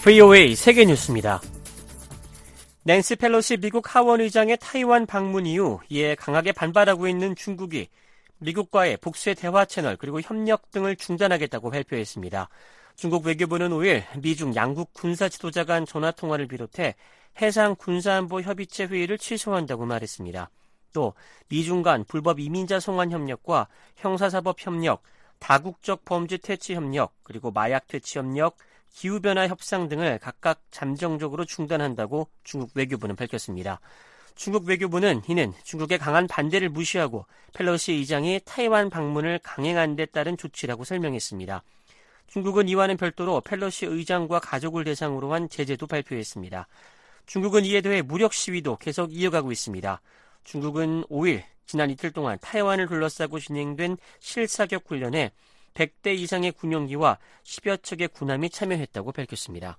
VOA 세계뉴스입니다. 낸시 펠로시 미국 하원의장의 타이완 방문 이후 이에 강하게 반발하고 있는 중국이 미국과의 복수의 대화 채널 그리고 협력 등을 중단하겠다고 발표했습니다. 중국 외교부는 5일 미중 양국 군사 지도자 간 전화통화를 비롯해 해상 군사안보 협의체 회의를 취소한다고 말했습니다. 또 미중 간 불법 이민자 송환 협력과 형사사법 협력, 다국적 범죄 퇴치 협력, 그리고 마약 퇴치 협력, 기후변화 협상 등을 각각 잠정적으로 중단한다고 중국 외교부는 밝혔습니다. 중국 외교부는 이는 중국의 강한 반대를 무시하고 펠로시 의장이 타이완 방문을 강행한 데 따른 조치라고 설명했습니다. 중국은 이와는 별도로 펠로시 의장과 가족을 대상으로 한 제재도 발표했습니다. 중국은 이에 대해 무력 시위도 계속 이어가고 있습니다. 중국은 5일 지난 이틀 동안 타이완을 둘러싸고 진행된 실사격 훈련에 100대 이상의 군용기와 10여 척의 군함이 참여했다고 밝혔습니다.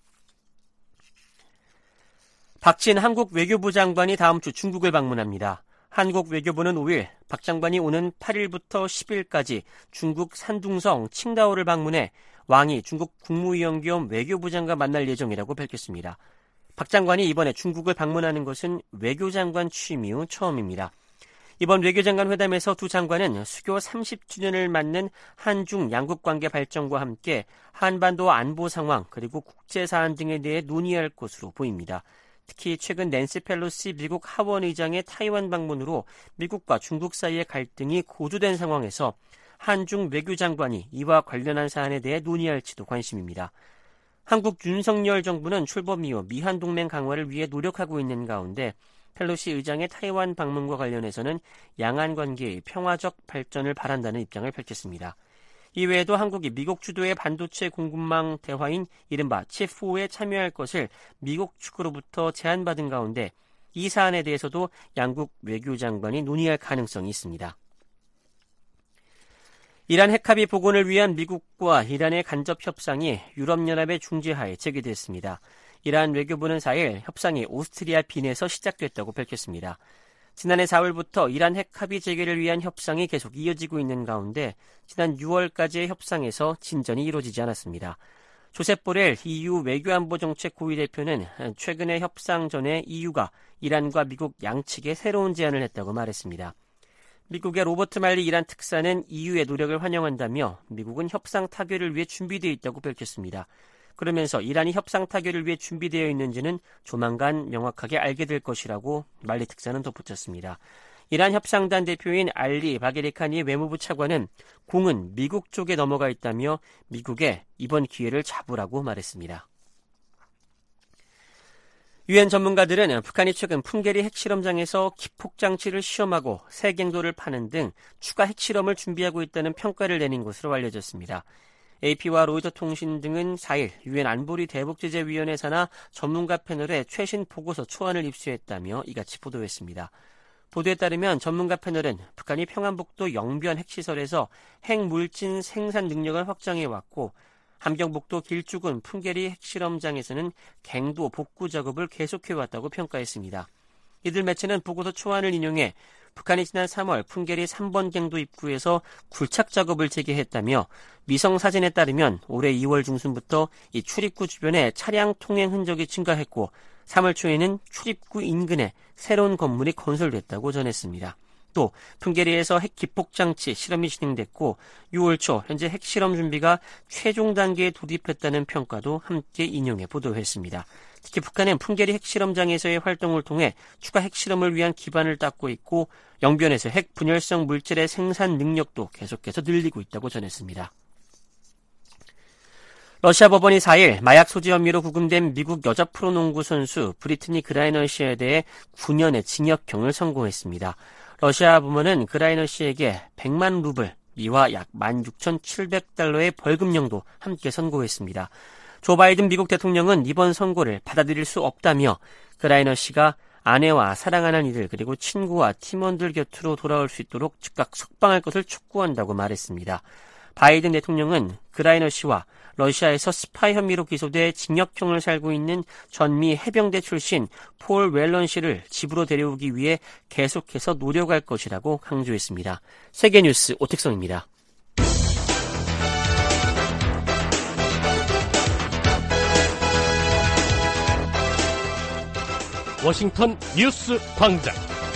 박진 한국 외교부 장관이 다음 주 중국을 방문합니다. 한국 외교부는 5일 박 장관이 오는 8일부터 10일까지 중국 산둥성 칭다오를 방문해 왕이 중국 국무위원 겸 외교부 장과 만날 예정이라고 밝혔습니다. 박 장관이 이번에 중국을 방문하는 것은 외교장관 취임 이후 처음입니다. 이번 외교장관 회담에서 두 장관은 수교 30주년을 맞는 한중 양국관계 발전과 함께 한반도 안보 상황 그리고 국제사안 등에 대해 논의할 것으로 보입니다. 특히 최근 낸시 펠로시 미국 하원의장의 타이완 방문으로 미국과 중국 사이의 갈등이 고조된 상황에서 한중 외교장관이 이와 관련한 사안에 대해 논의할지도 관심입니다. 한국 윤석열 정부는 출범 이후 미한동맹 강화를 위해 노력하고 있는 가운데 펠로시 의장의 타이완 방문과 관련해서는 양안 관계의 평화적 발전을 바란다는 입장을 밝혔습니다. 이외에도 한국이 미국 주도의 반도체 공급망 대화인 이른바 치프5에 참여할 것을 미국 측으로부터 제안받은 가운데 이 사안에 대해서도 양국 외교장관이 논의할 가능성이 있습니다. 이란 핵합의 복원을 위한 미국과 이란의 간접 협상이 유럽연합의 중재하에 재개됐습니다. 이란 외교부는 4일 협상이 오스트리아 빈에서 시작됐다고 밝혔습니다. 지난해 4월부터 이란 핵합의 재개를 위한 협상이 계속 이어지고 있는 가운데 지난 6월까지의 협상에서 진전이 이루어지지 않았습니다. 조셉 보렐 EU 외교안보정책 고위 대표는 최근의 협상 전에 EU가 이란과 미국 양측에 새로운 제안을 했다고 말했습니다. 미국의 로버트 말리 이란 특사는 EU의 노력을 환영한다며 미국은 협상 타결을 위해 준비되어 있다고 밝혔습니다. 그러면서 이란이 협상 타결을 위해 준비되어 있는지는 조만간 명확하게 알게 될 것이라고 말리 특사는 덧붙였습니다. 이란 협상단 대표인 알리 바게리카니 외무부 차관은 공은 미국 쪽에 넘어가 있다며 미국에 이번 기회를 잡으라고 말했습니다. 유엔 전문가들은 북한이 최근 풍계리 핵실험장에서 기폭장치를 시험하고 새 갱도를 파는 등 추가 핵실험을 준비하고 있다는 평가를 내린 것으로 알려졌습니다. AP와 로이터 통신 등은 4일 유엔 안보리 대북제재위원회 산하 전문가 패널의 최신 보고서 초안을 입수했다며 이같이 보도했습니다. 보도에 따르면 전문가 패널은 북한이 평안북도 영변 핵시설에서 핵물질 생산 능력을 확장해왔고 함경북도 길쭉은 풍계리 핵실험장에서는 갱도 복구 작업을 계속해왔다고 평가했습니다. 이들 매체는 보고서 초안을 인용해 북한이 지난 3월 풍계리 3번 갱도 입구에서 굴착 작업을 재개했다며 위성 사진에 따르면 올해 2월 중순부터 이 출입구 주변에 차량 통행 흔적이 증가했고 3월 초에는 출입구 인근에 새로운 건물이 건설됐다고 전했습니다. 또 풍계리에서 핵 기폭장치 실험이 진행됐고 6월 초 현재 핵실험 준비가 최종 단계에 돌입했다는 평가도 함께 인용해 보도했습니다. 특히 북한은 풍계리 핵실험장에서의 활동을 통해 추가 핵실험을 위한 기반을 닦고 있고 영변에서 핵 분열성 물질의 생산 능력도 계속해서 늘리고 있다고 전했습니다. 러시아 법원이 4일 마약 소지 혐의로 구금된 미국 여자 프로농구 선수 브리트니 그라이너 씨에 대해 9년의 징역형을 선고했습니다. 러시아 법원은 그라이너 씨에게 100만 루블, 미화 약 16,700달러의 벌금형도 함께 선고했습니다. 조 바이든 미국 대통령은 이번 선고를 받아들일 수 없다며 그라이너 씨가 아내와 사랑하는 이들 그리고 친구와 팀원들 곁으로 돌아올 수 있도록 즉각 석방할 것을 촉구한다고 말했습니다. 바이든 대통령은 그라이너 씨와 러시아에서 스파이 혐의로 기소돼 징역형을 살고 있는 전미 해병대 출신 폴 웰런 씨를 집으로 데려오기 위해 계속해서 노력할 것이라고 강조했습니다. 세계뉴스 오택성입니다. 워싱턴 뉴스 광장.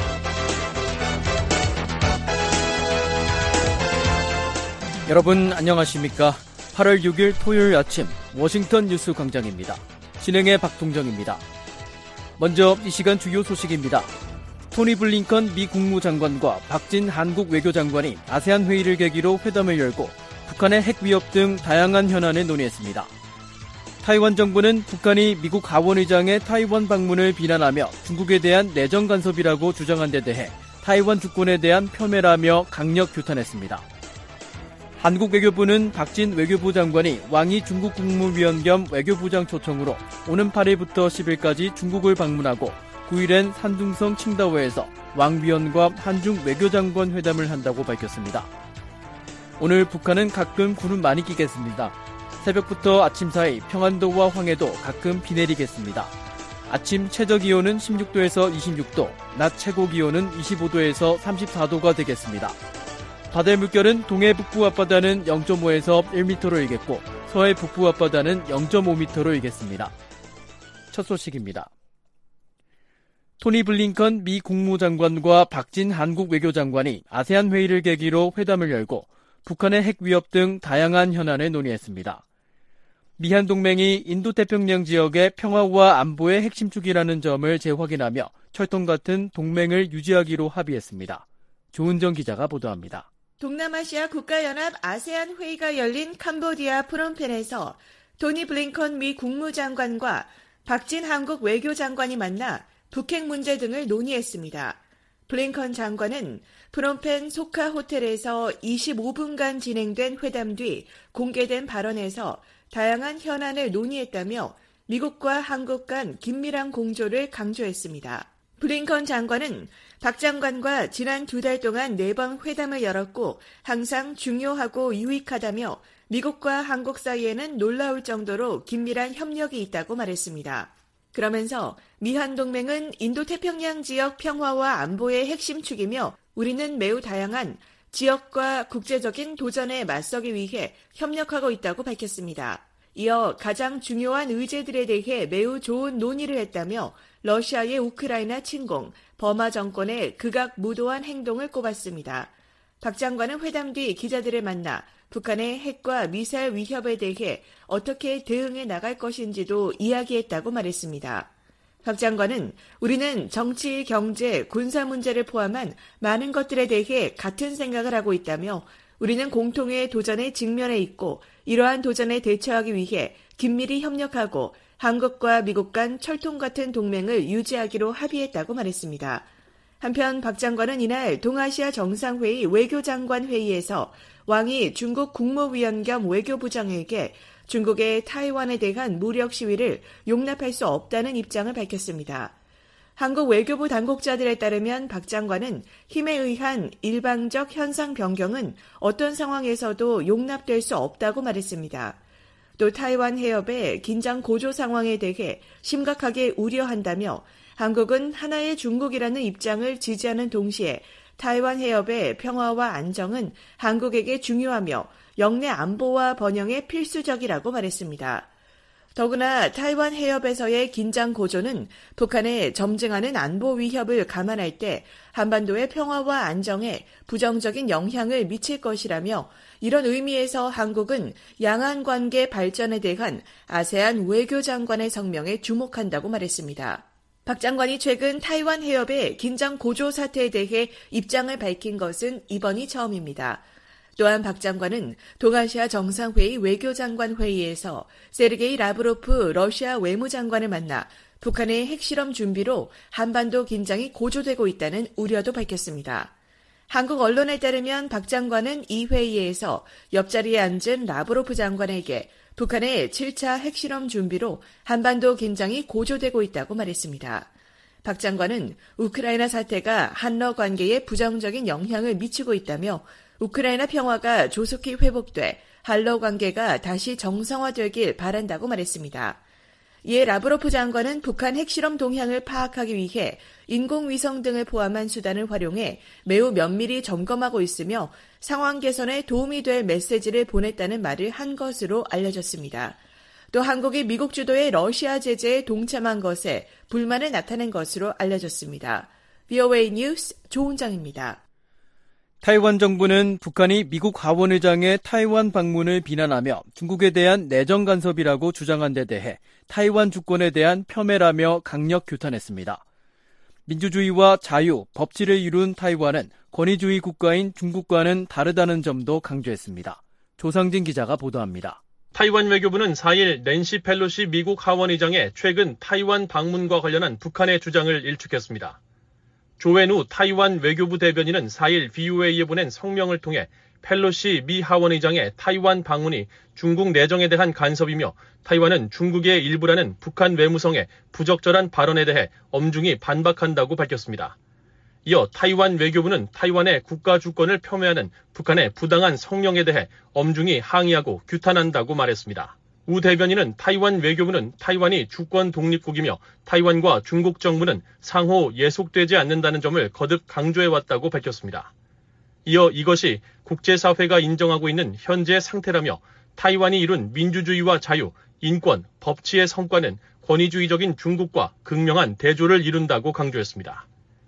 여러분 안녕하십니까? 8월 6일 토요일 아침 워싱턴 뉴스 광장입니다. 진행의 박동정입니다. 먼저 이 시간 주요 소식입니다. 토니 블링컨 미 국무장관과 박진 한국 외교장관이 아세안 회의를 계기로 회담을 열고 북한의 핵 위협 등 다양한 현안을 논의했습니다. 타이완 정부는 북한이 미국 하원의장의 타이완 방문을 비난하며 중국에 대한 내정 간섭이라고 주장한 데 대해 타이완 주권에 대한 폄훼라며 강력 규탄했습니다. 한국 외교부는 박진 외교부 장관이 왕이 중국 국무위원 겸 외교부장 초청으로 오는 8일부터 10일까지 중국을 방문하고 9일엔 산둥성 칭다오에서 왕위원과 한중 외교장관 회담을 한다고 밝혔습니다. 오늘 북한은 가끔 구름 많이 끼겠습니다. 새벽부터 아침 사이 평안도와 황해도 가끔 비 내리겠습니다. 아침 최저기온은 16도에서 26도, 낮 최고기온은 25도에서 34도가 되겠습니다. 바다의 물결은 동해 북부 앞바다는 0.5에서 1m로 일겠고 서해 북부 앞바다는 0.5m로 일겠습니다. 첫 소식입니다. 토니 블링컨 미 국무장관과 박진 한국 외교장관이 아세안 회의를 계기로 회담을 열고 북한의 핵 위협 등 다양한 현안을 논의했습니다. 미한 동맹이 인도태평양 지역의 평화와 안보의 핵심 축이라는 점을 재확인하며 철통 같은 동맹을 유지하기로 합의했습니다. 조은정 기자가 보도합니다. 동남아시아 국가연합 아세안 회의가 열린 캄보디아 프놈펜에서 토니 블링컨 미 국무장관과 박진 한국 외교장관이 만나 북핵 문제 등을 논의했습니다. 블링컨 장관은 프놈펜 소카 호텔에서 25분간 진행된 회담 뒤 공개된 발언에서 다양한 현안을 논의했다며 미국과 한국 간 긴밀한 공조를 강조했습니다. 블링컨 장관은 박 장관과 지난 2달 동안 4번 회담을 열었고 항상 중요하고 유익하다며 미국과 한국 사이에는 놀라울 정도로 긴밀한 협력이 있다고 말했습니다. 그러면서 미한 동맹은 인도태평양 지역 평화와 안보의 핵심 축이며 우리는 매우 다양한 지역과 국제적인 도전에 맞서기 위해 협력하고 있다고 밝혔습니다. 이어 가장 중요한 의제들에 대해 매우 좋은 논의를 했다며 러시아의 우크라이나 침공, 버마 정권의 극악무도한 행동을 꼽았습니다. 박 장관은 회담 뒤 기자들을 만나 북한의 핵과 미사일 위협에 대해 어떻게 대응해 나갈 것인지도 이야기했다고 말했습니다. 박 장관은 우리는 정치, 경제, 군사 문제를 포함한 많은 것들에 대해 같은 생각을 하고 있다며 우리는 공통의 도전에 직면해 있고 이러한 도전에 대처하기 위해 긴밀히 협력하고 한국과 미국 간 철통 같은 동맹을 유지하기로 합의했다고 말했습니다. 한편 박 장관은 이날 동아시아 정상회의 외교장관 회의에서 왕이 중국 국무위원 겸 외교부장에게 중국의 타이완에 대한 무력 시위를 용납할 수 없다는 입장을 밝혔습니다. 한국 외교부 당국자들에 따르면 박 장관은 힘에 의한 일방적 현상 변경은 어떤 상황에서도 용납될 수 없다고 말했습니다. 또 타이완 해협의 긴장 고조 상황에 대해 심각하게 우려한다며 한국은 하나의 중국이라는 입장을 지지하는 동시에 타이완 해협의 평화와 안정은 한국에게 중요하며 영내 안보와 번영에 필수적이라고 말했습니다. 더구나 타이완 해협에서의 긴장 고조는 북한의 점증하는 안보 위협을 감안할 때 한반도의 평화와 안정에 부정적인 영향을 미칠 것이라며 이런 의미에서 한국은 양안 관계 발전에 대한 아세안 외교장관의 성명에 주목한다고 말했습니다. 박 장관이 최근 타이완 해협의 긴장 고조 사태에 대해 입장을 밝힌 것은 이번이 처음입니다. 또한 박 장관은 동아시아 정상회의 외교장관 회의에서 세르게이 라브로프 러시아 외무장관을 만나 북한의 핵실험 준비로 한반도 긴장이 고조되고 있다는 우려도 밝혔습니다. 한국 언론에 따르면 박 장관은 이 회의에서 옆자리에 앉은 라브로프 장관에게 북한의 7차 핵실험 준비로 한반도 긴장이 고조되고 있다고 말했습니다. 박 장관은 우크라이나 사태가 한러 관계에 부정적인 영향을 미치고 있다며 우크라이나 평화가 조속히 회복돼 한러 관계가 다시 정상화되길 바란다고 말했습니다. 이에 라브로프 장관은 북한 핵실험 동향을 파악하기 위해 인공위성 등을 포함한 수단을 활용해 매우 면밀히 점검하고 있으며 상황 개선에 도움이 될 메시지를 보냈다는 말을 한 것으로 알려졌습니다. 또 한국이 미국 주도의 러시아 제재에 동참한 것에 불만을 나타낸 것으로 알려졌습니다. VOA 뉴스 조은정입니다. 타이완 정부는 북한이 미국 하원의장의 타이완 방문을 비난하며 중국에 대한 내정 간섭이라고 주장한 데 대해 타이완 주권에 대한 폄훼라며 강력 규탄했습니다. 민주주의와 자유, 법치를 이룬 타이완은 권위주의 국가인 중국과는 다르다는 점도 강조했습니다. 조상진 기자가 보도합니다. 타이완 외교부는 4일 낸시 펠로시 미국 하원의장의 최근 타이완 방문과 관련한 북한의 주장을 일축했습니다. 조앤우 타이완 외교부 대변인은 4일 VOA에 보낸 성명을 통해 펠로시 미 하원의장의 타이완 방문이 중국 내정에 대한 간섭이며 타이완은 중국의 일부라는 북한 외무성의 부적절한 발언에 대해 엄중히 반박한다고 밝혔습니다. 이어 타이완 외교부는 타이완의 국가 주권을 폄훼하는 북한의 부당한 성명에 대해 엄중히 항의하고 규탄한다고 말했습니다. 우 대변인은 타이완 외교부는 타이완이 주권 독립국이며 타이완과 중국 정부는 상호 예속되지 않는다는 점을 거듭 강조해왔다고 밝혔습니다. 이어 이것이 국제사회가 인정하고 있는 현재 상태라며 타이완이 이룬 민주주의와 자유, 인권, 법치의 성과는 권위주의적인 중국과 극명한 대조를 이룬다고 강조했습니다.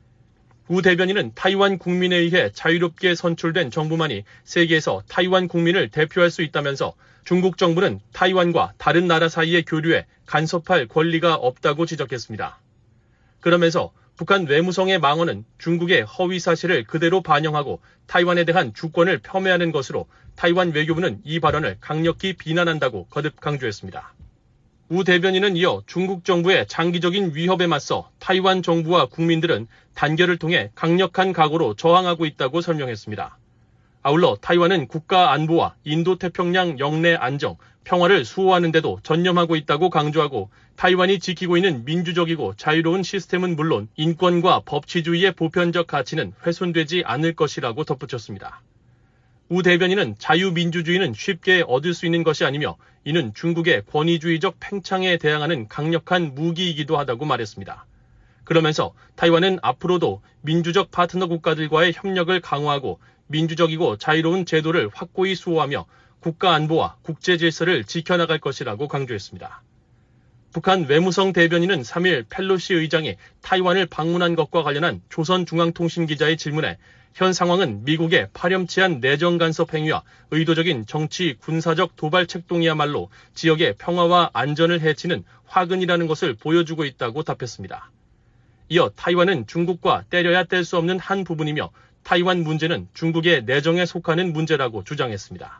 우 대변인은 타이완 국민에 의해 자유롭게 선출된 정부만이 세계에서 타이완 국민을 대표할 수 있다면서 중국 정부는 타이완과 다른 나라 사이의 교류에 간섭할 권리가 없다고 지적했습니다. 그러면서 북한 외무성의 망언은 중국의 허위 사실을 그대로 반영하고 타이완에 대한 주권을 폄훼하는 것으로 타이완 외교부는 이 발언을 강력히 비난한다고 거듭 강조했습니다. 우 대변인은 이어 중국 정부의 장기적인 위협에 맞서 타이완 정부와 국민들은 단결을 통해 강력한 각오로 저항하고 있다고 설명했습니다. 아울러 타이완은 국가 안보와 인도태평양 영내 안정, 평화를 수호하는 데도 전념하고 있다고 강조하고 타이완이 지키고 있는 민주적이고 자유로운 시스템은 물론 인권과 법치주의의 보편적 가치는 훼손되지 않을 것이라고 덧붙였습니다. 우 대변인은 자유민주주의는 쉽게 얻을 수 있는 것이 아니며 이는 중국의 권위주의적 팽창에 대항하는 강력한 무기이기도 하다고 말했습니다. 그러면서 타이완은 앞으로도 민주적 파트너 국가들과의 협력을 강화하고 민주적이고 자유로운 제도를 확고히 수호하며 국가 안보와 국제 질서를 지켜나갈 것이라고 강조했습니다. 북한 외무성 대변인은 3일 펠로시 의장이 타이완을 방문한 것과 관련한 조선중앙통신 기자의 질문에 현 상황은 미국의 파렴치한 내정 간섭 행위와 의도적인 정치 군사적 도발 책동이야말로 지역의 평화와 안전을 해치는 화근이라는 것을 보여주고 있다고 답했습니다. 이어 타이완은 중국과 떼려야 뗄 수 없는 한 부분이며 타이완 문제는 중국의 내정에 속하는 문제라고 주장했습니다.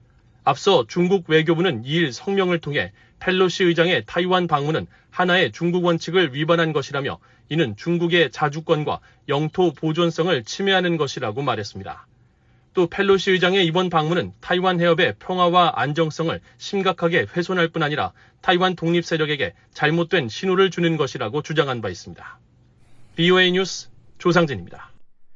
앞서 중국 외교부는 2일 성명을 통해 펠로시 의장의 타이완 방문은 하나의 중국 원칙을 위반한 것이라며 이는 중국의 자주권과 영토 보존성을 침해하는 것이라고 말했습니다. 또 펠로시 의장의 이번 방문은 타이완 해협의 평화와 안정성을 심각하게 훼손할 뿐 아니라 타이완 독립 세력에게 잘못된 신호를 주는 것이라고 주장한 바 있습니다. VOA 뉴스 조상진입니다.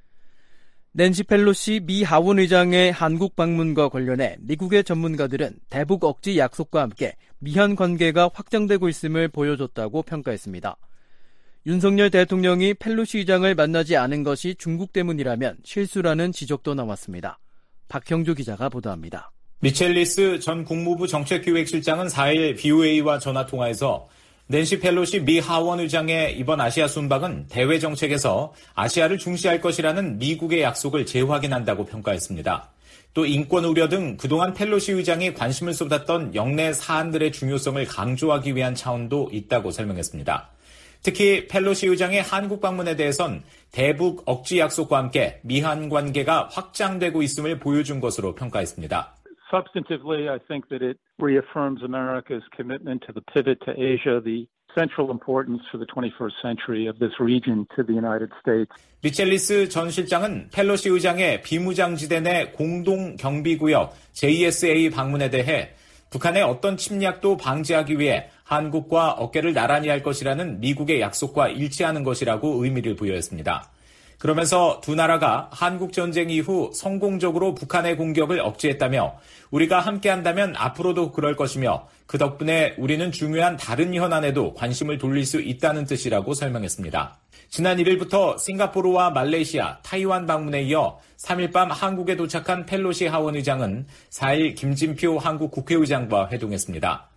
낸시 펠로시 미 하원의장의 한국 방문과 관련해 미국의 전문가들은 대북 억지 약속과 함께 미한 관계가 확장되고 있음을 보여줬다고 평가했습니다. 윤석열 대통령이 펠로시 의장을 만나지 않은 것이 중국 때문이라면 실수라는 지적도 나왔습니다. 박형주 기자가 보도합니다. 미첼리스 전 국무부 정책기획실장은 4일 BOA와 전화통화에서 낸시 펠로시 미 하원의장의 이번 아시아 순방은 대외 정책에서 아시아를 중시할 것이라는 미국의 약속을 재확인한다고 평가했습니다. 또 인권 우려 등 그동안 펠로시 의장이 관심을 쏟았던 영내 사안들의 중요성을 강조하기 위한 차원도 있다고 설명했습니다. 특히 펠로시 의장의 한국 방문에 대해선 대북 억지 약속과 함께 미한 관계가 확장되고 있음을 보여준 것으로 평가했습니다. Substantively, I think that it reaffirms America's commitment to the pivot to Asia, the central importance for the 21st century of this region to the United States. 미첼리스 전 실장은 펠로시 의장의 비무장지대 내 공동 경비구역 JSA 방문에 대해 북한의 어떤 침략도 방지하기 위해 한국과 어깨를 나란히 할 것이라는 미국의 약속과 일치하는 것이라고 의미를 부여했습니다. 그러면서 두 나라가 한국 전쟁 이후 성공적으로 북한의 공격을 억제했다며 우리가 함께한다면 앞으로도 그럴 것이며 그 덕분에 우리는 중요한 다른 현안에도 관심을 돌릴 수 있다는 뜻이라고 설명했습니다. 지난 1일부터 싱가포르와 말레이시아, 타이완 방문에 이어 3일 밤 한국에 도착한 펠로시 하원의장은 4일 김진표 한국 국회의장과 회동했습니다.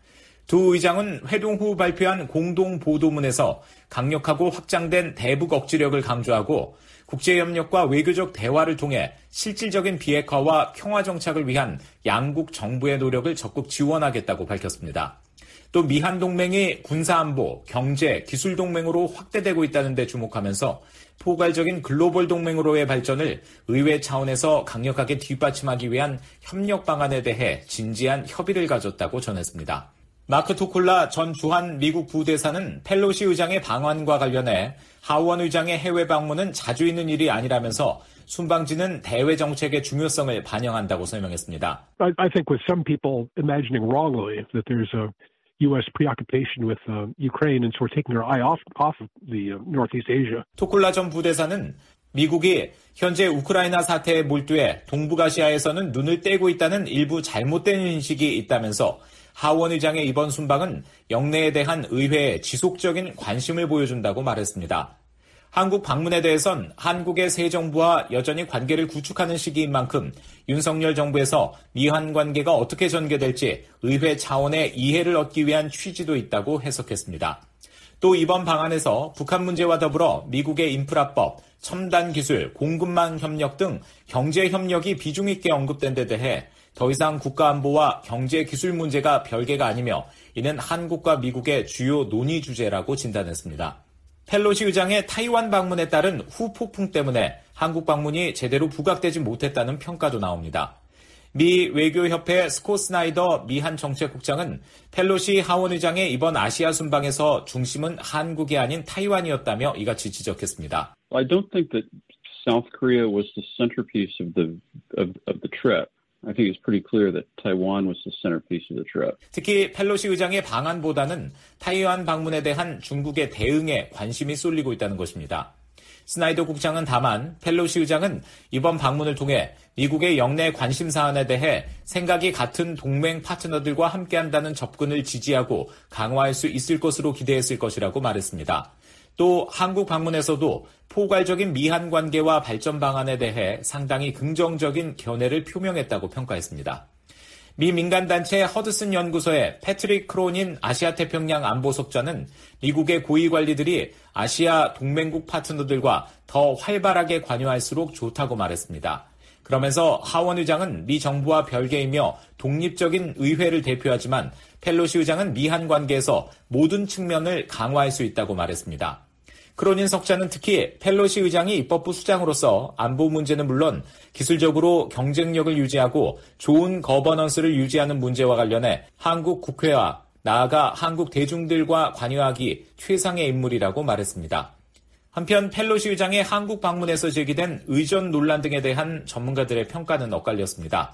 두 의장은 회동 후 발표한 공동 보도문에서 강력하고 확장된 대북 억지력을 강조하고 국제협력과 외교적 대화를 통해 실질적인 비핵화와 평화 정착을 위한 양국 정부의 노력을 적극 지원하겠다고 밝혔습니다. 또 미한 동맹이 군사안보, 경제, 기술 동맹으로 확대되고 있다는 데 주목하면서 포괄적인 글로벌 동맹으로의 발전을 의회 차원에서 강력하게 뒷받침하기 위한 협력 방안에 대해 진지한 협의를 가졌다고 전했습니다. 마크 토콜라 전 주한 미국 부대사는 펠로시 의장의 방한과 관련해 하원 의장의 해외 방문은 자주 있는 일이 아니라면서 순방지는 대외 정책의 중요성을 반영한다고 설명했습니다. I think with some people imagining wrongly that there's a U.S. preoccupation with Ukraine and sort of taking their eye off of the Northeast Asia. 토콜라 전 부대사는 미국이 현재 우크라이나 사태에 몰두해 동북아시아에서는 눈을 떼고 있다는 일부 잘못된 인식이 있다면서 하원 의장의 이번 순방은 영내에 대한 의회의 지속적인 관심을 보여준다고 말했습니다. 한국 방문에 대해선 한국의 새 정부와 여전히 관계를 구축하는 시기인 만큼 윤석열 정부에서 미한 관계가 어떻게 전개될지 의회 차원의 이해를 얻기 위한 취지도 있다고 해석했습니다. 또 이번 방안에서 북한 문제와 더불어 미국의 인프라법, 첨단 기술, 공급망 협력 등 경제 협력이 비중 있게 언급된 데 대해 더 이상 국가안보와 경제 기술 문제가 별개가 아니며 이는 한국과 미국의 주요 논의 주제라고 진단했습니다. 펠로시 의장의 타이완 방문에 따른 후폭풍 때문에 한국 방문이 제대로 부각되지 못했다는 평가도 나옵니다. 미 외교협회 스콧 스나이더 미한 정책국장은 펠로시 하원 의장의 이번 아시아 순방에서 중심은 한국이 아닌 타이완이었다며 이같이 지적했습니다. I don't think that South Korea was the centerpiece of the trip. I think it's pretty clear that Taiwan was the centerpiece of the trip. 특히 펠로시 의장의 방안보다는 타이완 방문에 대한 중국의 대응에 관심이 쏠리고 있다는 것입니다. 스나이더 국장은 다만 펠로시 의장은 이번 방문을 통해 미국의 영내 관심 사안에 대해 생각이 같은 동맹 파트너들과 함께한다는 접근을 지지하고 강화할 수 있을 것으로 기대했을 것이라고 말했습니다. 또 한국 방문에서도 포괄적인 미한 관계와 발전 방안에 대해 상당히 긍정적인 견해를 표명했다고 평가했습니다. 미 민간단체 허드슨 연구소의 패트릭 크로닌 아시아태평양 안보석자는 미국의 고위 관리들이 아시아 동맹국 파트너들과 더 활발하게 관여할수록 좋다고 말했습니다. 그러면서 하원 의장은 미 정부와 별개이며 독립적인 의회를 대표하지만 펠로시 의장은 미한 관계에서 모든 측면을 강화할 수 있다고 말했습니다. 크로닌 석자는 특히 펠로시 의장이 입법부 수장으로서 안보 문제는 물론 기술적으로 경쟁력을 유지하고 좋은 거버넌스를 유지하는 문제와 관련해 한국 국회와 나아가 한국 대중들과 관여하기 최상의 인물이라고 말했습니다. 한편 펠로시 의장의 한국 방문에서 제기된 의전 논란 등에 대한 전문가들의 평가는 엇갈렸습니다.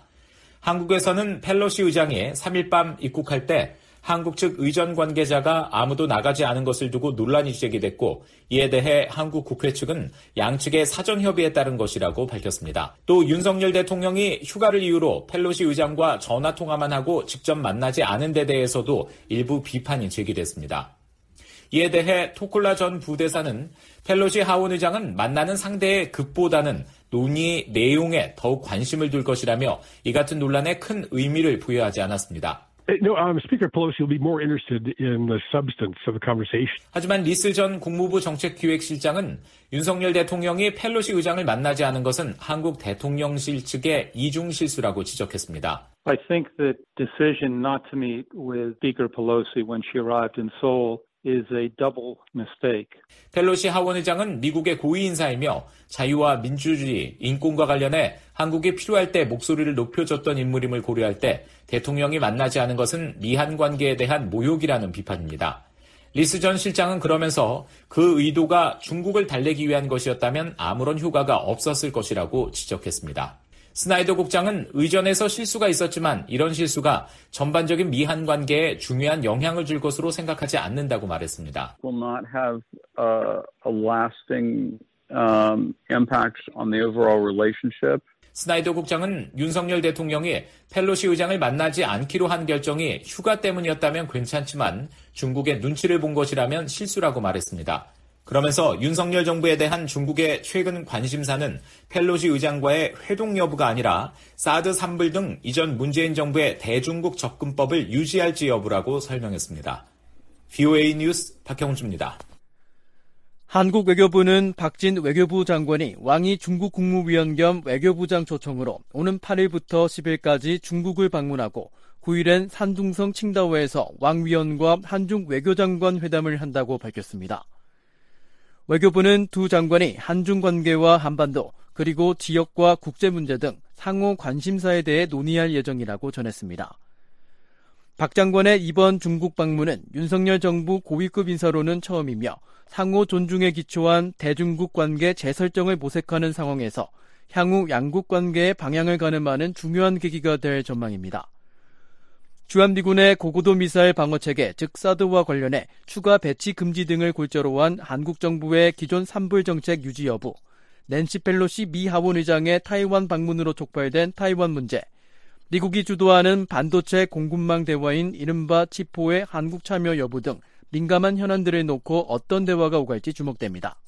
한국에서는 펠로시 의장이 3일 밤 입국할 때 한국 측 의전 관계자가 아무도 나가지 않은 것을 두고 논란이 제기됐고 이에 대해 한국 국회 측은 양측의 사전 협의에 따른 것이라고 밝혔습니다. 또 윤석열 대통령이 휴가를 이유로 펠로시 의장과 전화 통화만 하고 직접 만나지 않은 데 대해서도 일부 비판이 제기됐습니다. 이에 대해 토콜라 전 부대사는 펠로시 하원 의장은 만나는 상대의 급보다는 논의 내용에 더욱 관심을 둘 것이라며 이 같은 논란에 큰 의미를 부여하지 않았습니다. No, Speaker Pelosi will be more interested in the substance of the conversation. 하지만 리스 전 국무부 정책기획실장은 윤석열 대통령이 펠로시 의장을 만나지 않은 것은 한국 대통령실 측의 이중 실수라고 지적했습니다. I think the decision not to meet with Speaker Pelosi when she arrived in Seoul is a double mistake. 펠로시 하원 의장은 미국의 고위 인사이며 자유와 민주주의, 인권과 관련해 한국이 필요할 때 목소리를 높여줬던 인물임을 고려할 때 대통령이 만나지 않은 것은 미한 관계에 대한 모욕이라는 비판입니다. 리스 전 실장은 그러면서 그 의도가 중국을 달래기 위한 것이었다면 아무런 효과가 없었을 것이라고 지적했습니다. 스나이더 국장은 의전에서 실수가 있었지만 이런 실수가 전반적인 미한 관계에 중요한 영향을 줄 것으로 생각하지 않는다고 말했습니다. Will not have a lasting impact on the overall relationship. 스나이더 국장은 윤석열 대통령이 펠로시 의장을 만나지 않기로 한 결정이 휴가 때문이었다면 괜찮지만 중국의 눈치를 본 것이라면 실수라고 말했습니다. 그러면서 윤석열 정부에 대한 중국의 최근 관심사는 펠로시 의장과의 회동 여부가 아니라 사드 산불 등 이전 문재인 정부의 대중국 접근법을 유지할지 여부라고 설명했습니다. VOA 뉴스 박형주입니다. 한국 외교부는 박진 외교부 장관이 왕이 중국 국무위원 겸 외교부장 초청으로 오는 8일부터 10일까지 중국을 방문하고 9일엔 산둥성 칭다오에서 왕 위원과 한중 외교장관 회담을 한다고 밝혔습니다. 외교부는 두 장관이 한중 관계와 한반도 그리고 지역과 국제 문제 등 상호 관심사에 대해 논의할 예정이라고 전했습니다. 박 장관의 이번 중국 방문은 윤석열 정부 고위급 인사로는 처음이며 상호 존중에 기초한 대중국 관계 재설정을 모색하는 상황에서 향후 양국 관계의 방향을 가늠하는 중요한 계기가 될 전망입니다. 주한미군의 고고도 미사일 방어체계 즉 사드와 관련해 추가 배치 금지 등을 골자로 한 한국 정부의 기존 산불 정책 유지 여부, 낸시 펠로시 미 하원의장의 타이완 방문으로 촉발된 타이완 문제, 미국이 주도하는 반도체 공급망 대화인 이른바 치포의 한국 참여 여부 등 민감한 현안들을 놓고 어떤 대화가 오갈지 주목됩니다.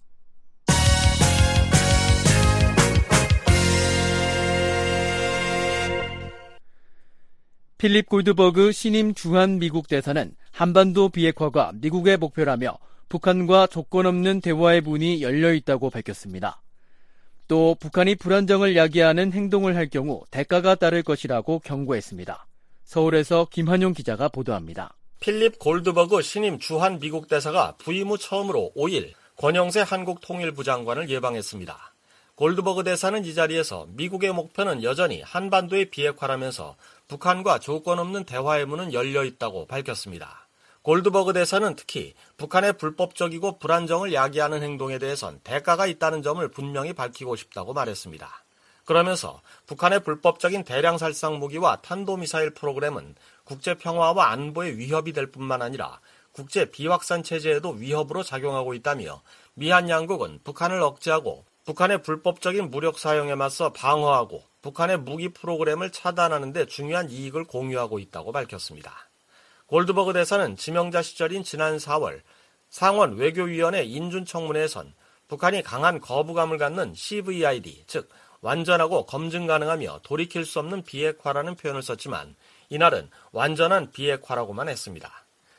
필립 골드버그 신임 주한 미국 대사는 한반도 비핵화가 미국의 목표라며 북한과 조건 없는 대화의 문이 열려 있다고 밝혔습니다. 또 북한이 불안정을 야기하는 행동을 할 경우 대가가 따를 것이라고 경고했습니다. 서울에서 김한용 기자가 보도합니다. 필립 골드버그 신임 주한 미국 대사가 부임 후 처음으로 5일 권영세 한국통일부 장관을 예방했습니다. 골드버그 대사는 이 자리에서 미국의 목표는 여전히 한반도의 비핵화라면서 북한과 조건 없는 대화의 문은 열려 있다고 밝혔습니다. 골드버그 대사는 특히 북한의 불법적이고 불안정을 야기하는 행동에 대해선 대가가 있다는 점을 분명히 밝히고 싶다고 말했습니다. 그러면서 북한의 불법적인 대량 살상 무기와 탄도미사일 프로그램은 국제 평화와 안보에 위협이 될 뿐만 아니라 국제 비확산 체제에도 위협으로 작용하고 있다며 미한 양국은 북한을 억제하고 북한의 불법적인 무력 사용에 맞서 방어하고 북한의 무기 프로그램을 차단하는 데 중요한 이익을 공유하고 있다고 밝혔습니다. 골드버그 대사는 지명자 시절인 지난 4월 상원 외교위원회 인준청문회에선 북한이 강한 거부감을 갖는 CVID, 즉 완전하고 검증 가능하며 돌이킬 수 없는 비핵화라는 표현을 썼지만 이날은 완전한 비핵화라고만 했습니다.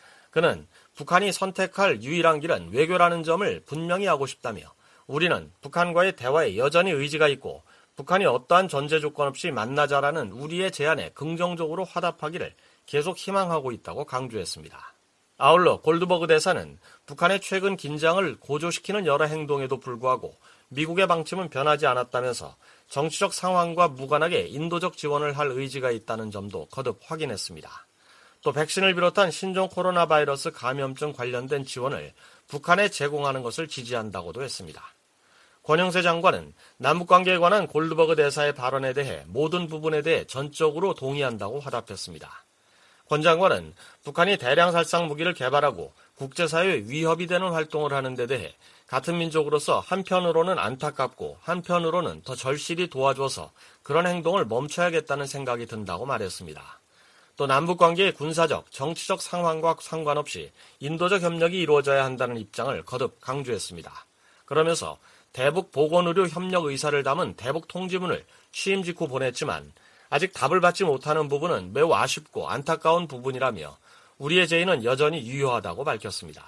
그는 북한이 선택할 유일한 길은 외교라는 점을 분명히 하고 싶다며 우리는 북한과의 대화에 여전히 의지가 있고 북한이 어떠한 전제 조건 없이 만나자라는 우리의 제안에 긍정적으로 화답하기를 계속 희망하고 있다고 강조했습니다. 아울러 골드버그 대사는 북한의 최근 긴장을 고조시키는 여러 행동에도 불구하고 미국의 방침은 변하지 않았다면서 정치적 상황과 무관하게 인도적 지원을 할 의지가 있다는 점도 거듭 확인했습니다. 또 백신을 비롯한 신종 코로나 바이러스 감염증 관련된 지원을 북한에 제공하는 것을 지지한다고도 했습니다. 권영세 장관은 남북관계에 관한 골드버그 대사의 발언에 대해 모든 부분에 대해 전적으로 동의한다고 화답했습니다. 권 장관은 북한이 대량 살상 무기를 개발하고 국제사회에 위협이 되는 활동을 하는 데 대해 같은 민족으로서 한편으로는 안타깝고 한편으로는 더 절실히 도와줘서 그런 행동을 멈춰야겠다는 생각이 든다고 말했습니다. 또 남북관계의 군사적, 정치적 상황과 상관없이 인도적 협력이 이루어져야 한다는 입장을 거듭 강조했습니다. 그러면서 대북 보건의료 협력 의사를 담은 대북 통지문을 취임 직후 보냈지만 아직 답을 받지 못하는 부분은 매우 아쉽고 안타까운 부분이라며 우리의 제의는 여전히 유효하다고 밝혔습니다.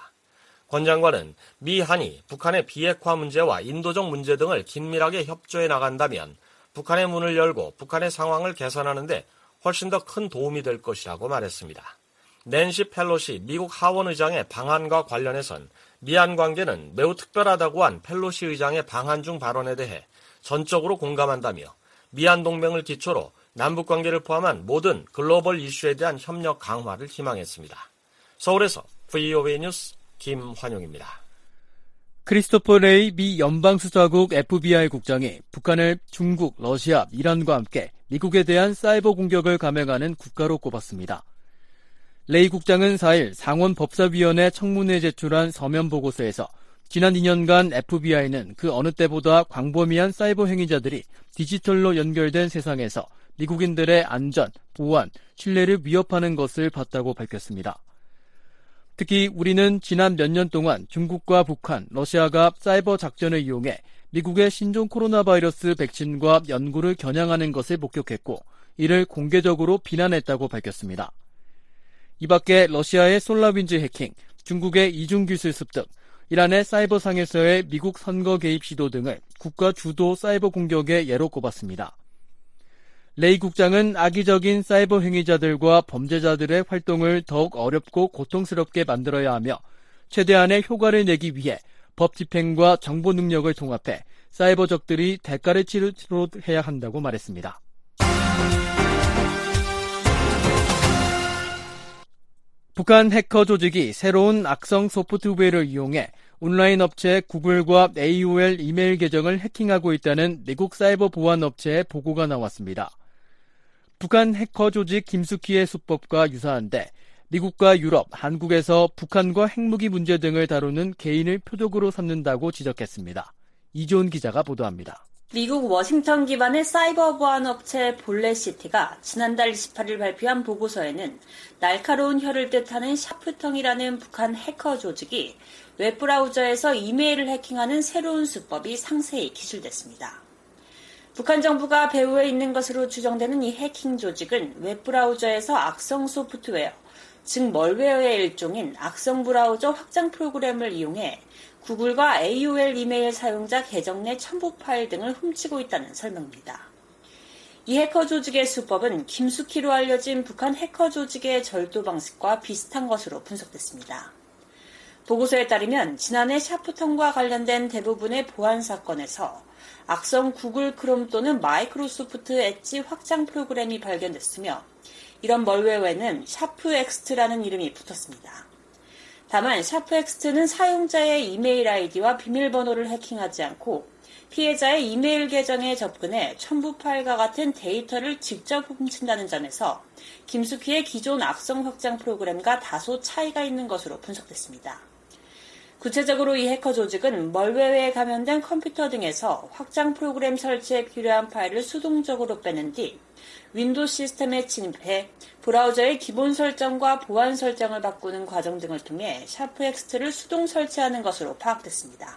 권 장관은 미, 한이 북한의 비핵화 문제와 인도적 문제 등을 긴밀하게 협조해 나간다면 북한의 문을 열고 북한의 상황을 개선하는 데 훨씬 더 큰 도움이 될 것이라고 말했습니다. 낸시 펠로시 미국 하원의장의 방한과 관련해선 미한 관계는 매우 특별하다고 한 펠로시 의장의 방한 중 발언에 대해 전적으로 공감한다며 미한 동맹을 기초로 남북관계를 포함한 모든 글로벌 이슈에 대한 협력 강화를 희망했습니다. 서울에서 VOA 뉴스 김환용입니다. 크리스토퍼 레이 미 연방수사국 FBI 국장이 북한을 중국, 러시아, 이란과 함께 미국에 대한 사이버 공격을 감행하는 국가로 꼽았습니다. 레이 국장은 4일 상원법사위원회 청문회에 제출한 서면 보고서에서 지난 2년간 FBI는 그 어느 때보다 광범위한 사이버 행위자들이 디지털로 연결된 세상에서 미국인들의 안전, 보안, 신뢰를 위협하는 것을 봤다고 밝혔습니다. 특히 우리는 지난 몇 년 동안 중국과 북한, 러시아가 사이버 작전을 이용해 미국의 신종 코로나 바이러스 백신과 연구를 겨냥하는 것을 목격했고 이를 공개적으로 비난했다고 밝혔습니다. 이 밖에 러시아의 솔라윈즈 해킹, 중국의 이중기술 습득, 이란의 사이버상에서의 미국 선거 개입 시도 등을 국가 주도 사이버 공격의 예로 꼽았습니다. 레이 국장은 악의적인 사이버 행위자들과 범죄자들의 활동을 더욱 어렵고 고통스럽게 만들어야 하며 최대한의 효과를 내기 위해 법 집행과 정보 능력을 통합해 사이버적들이 대가를 치르도록 해야 한다고 말했습니다. 북한 해커 조직이 새로운 악성 소프트웨어를 이용해 온라인 업체 구글과 AOL 이메일 계정을 해킹하고 있다는 미국 사이버 보안 업체의 보고가 나왔습니다. 북한 해커 조직 김숙희의 수법과 유사한데 미국과 유럽, 한국에서 북한과 핵무기 문제 등을 다루는 개인을 표적으로 삼는다고 지적했습니다. 이조은 기자가 보도합니다. 미국 워싱턴 기반의 사이버 보안 업체 볼레시티가 지난달 28일 발표한 보고서에는 날카로운 혀를 뜻하는 샤프텅이라는 북한 해커 조직이 웹브라우저에서 이메일을 해킹하는 새로운 수법이 상세히 기술됐습니다. 북한 정부가 배후에 있는 것으로 추정되는 이 해킹 조직은 웹브라우저에서 악성 소프트웨어, 즉 멀웨어의 일종인 악성 브라우저 확장 프로그램을 이용해 구글과 AOL 이메일 사용자 계정 내 첨부 파일 등을 훔치고 있다는 설명입니다. 이 해커 조직의 수법은 김숙희로 알려진 북한 해커 조직의 절도 방식과 비슷한 것으로 분석됐습니다. 보고서에 따르면 지난해 샤프텅과 관련된 대부분의 보안 사건에서 악성 구글 크롬 또는 마이크로소프트 엣지 확장 프로그램이 발견됐으며 이런 멀웨어에는 샤프엑스트라는 이름이 붙었습니다. 다만 샤프엑스트는 사용자의 이메일 아이디와 비밀번호를 해킹하지 않고 피해자의 이메일 계정에 접근해 첨부 파일과 같은 데이터를 직접 훔친다는 점에서 김숙희의 기존 악성 확장 프로그램과 다소 차이가 있는 것으로 분석됐습니다. 구체적으로 이 해커 조직은 멀웨어에 감염된 컴퓨터 등에서 확장 프로그램 설치에 필요한 파일을 수동적으로 빼는 뒤 윈도우 시스템에 침입해 브라우저의 기본 설정과 보안 설정을 바꾸는 과정 등을 통해 샤프엑스트를 수동 설치하는 것으로 파악됐습니다.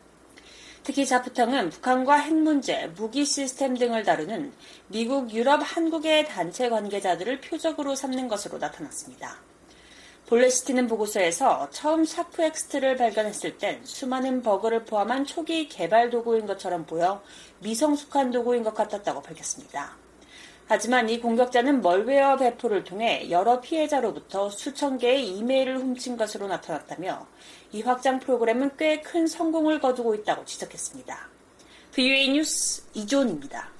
특히 샤프텅은 북한과 핵 문제, 무기 시스템 등을 다루는 미국, 유럽, 한국의 단체 관계자들을 표적으로 삼는 것으로 나타났습니다. 볼레시티는 보고서에서 처음 샤프엑스트를 발견했을 땐 수많은 버그를 포함한 초기 개발 도구인 것처럼 보여 미성숙한 도구인 것 같았다고 밝혔습니다. 하지만 이 공격자는 멀웨어 배포를 통해 여러 피해자로부터 수천 개의 이메일을 훔친 것으로 나타났다며 이 확장 프로그램은 꽤 큰 성공을 거두고 있다고 지적했습니다. VOA 뉴스 이조은입니다.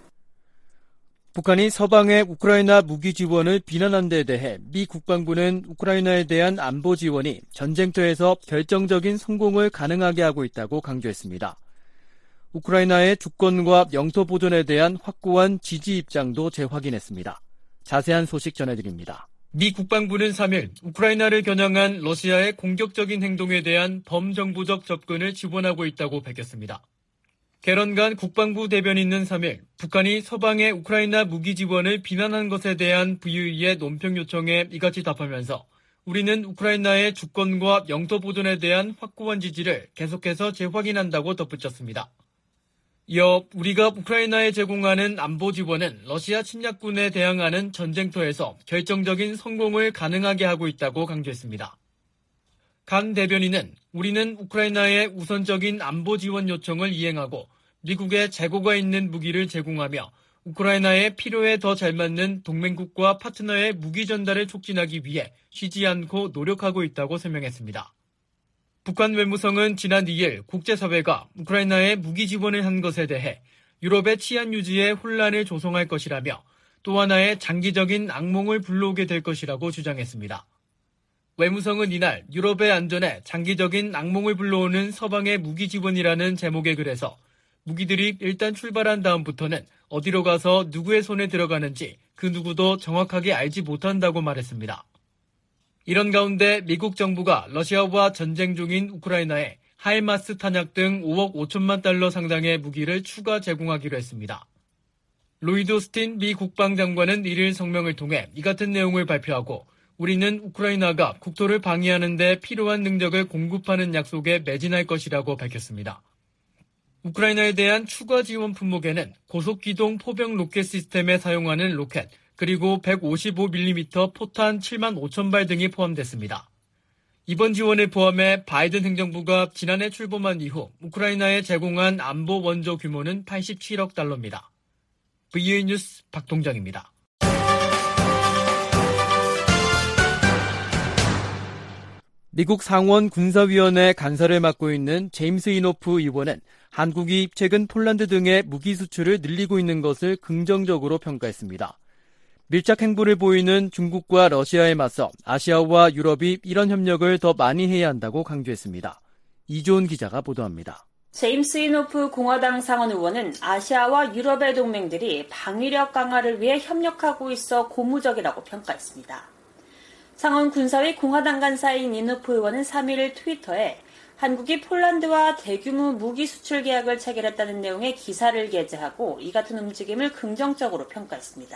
북한이 서방의 우크라이나 무기 지원을 비난한 데 대해 미 국방부는 우크라이나에 대한 안보 지원이 전쟁터에서 결정적인 성공을 가능하게 하고 있다고 강조했습니다. 우크라이나의 주권과 영토 보존에 대한 확고한 지지 입장도 재확인했습니다. 자세한 소식 전해드립니다. 미 국방부는 3일 우크라이나를 겨냥한 러시아의 공격적인 행동에 대한 범정부적 접근을 지원하고 있다고 밝혔습니다. 게런간 국방부 대변인은 3일 북한이 서방의 우크라이나 무기 지원을 비난한 것에 대한 VOE의 논평 요청에 이같이 답하면서 우리는 우크라이나의 주권과 영토 보존에 대한 확고한 지지를 계속해서 재확인한다고 덧붙였습니다. 이어 우리가 우크라이나에 제공하는 안보 지원은 러시아 침략군에 대항하는 전쟁터에서 결정적인 성공을 가능하게 하고 있다고 강조했습니다. 간 대변인은 우리는 우크라이나의 우선적인 안보 지원 요청을 이행하고 미국의 재고가 있는 무기를 제공하며 우크라이나의 필요에 더 잘 맞는 동맹국과 파트너의 무기 전달을 촉진하기 위해 쉬지 않고 노력하고 있다고 설명했습니다. 북한 외무성은 지난 2일 국제사회가 우크라이나에 무기 지원을 한 것에 대해 유럽의 치안 유지에 혼란을 조성할 것이라며 또 하나의 장기적인 악몽을 불러오게 될 것이라고 주장했습니다. 외무성은 이날 유럽의 안전에 장기적인 악몽을 불러오는 서방의 무기 지원이라는 제목의 글에서 무기들이 일단 출발한 다음부터는 어디로 가서 누구의 손에 들어가는지 그 누구도 정확하게 알지 못한다고 말했습니다. 이런 가운데 미국 정부가 러시아와 전쟁 중인 우크라이나에 하이마스 탄약 등 5억 5천만 달러 상당의 무기를 추가 제공하기로 했습니다. 로이드 오스틴 미 국방장관은 1일 성명을 통해 이 같은 내용을 발표하고 우리는 우크라이나가 국토를 방위하는 데 필요한 능력을 공급하는 약속에 매진할 것이라고 밝혔습니다. 우크라이나에 대한 추가 지원 품목에는 고속기동 포병 로켓 시스템에 사용하는 로켓, 그리고 155mm 포탄 7만 5천 발 등이 포함됐습니다. 이번 지원을 포함해 바이든 행정부가 지난해 출범한 이후 우크라이나에 제공한 안보 원조 규모는 87억 달러입니다. VOA 뉴스 박동정입니다. 미국 상원 군사위원회 간사를 맡고 있는 제임스 이노프 의원은 한국이 최근 폴란드 등의 무기 수출을 늘리고 있는 것을 긍정적으로 평가했습니다. 밀착 행보를 보이는 중국과 러시아에 맞서 아시아와 유럽이 이런 협력을 더 많이 해야 한다고 강조했습니다. 이조은 기자가 보도합니다. 제임스 이노프 공화당 상원 의원은 아시아와 유럽의 동맹들이 방위력 강화를 위해 협력하고 있어 고무적이라고 평가했습니다. 상원 군사위 공화당 간사인 이노프 의원은 3일 트위터에 한국이 폴란드와 대규모 무기 수출 계약을 체결했다는 내용의 기사를 게재하고 이 같은 움직임을 긍정적으로 평가했습니다.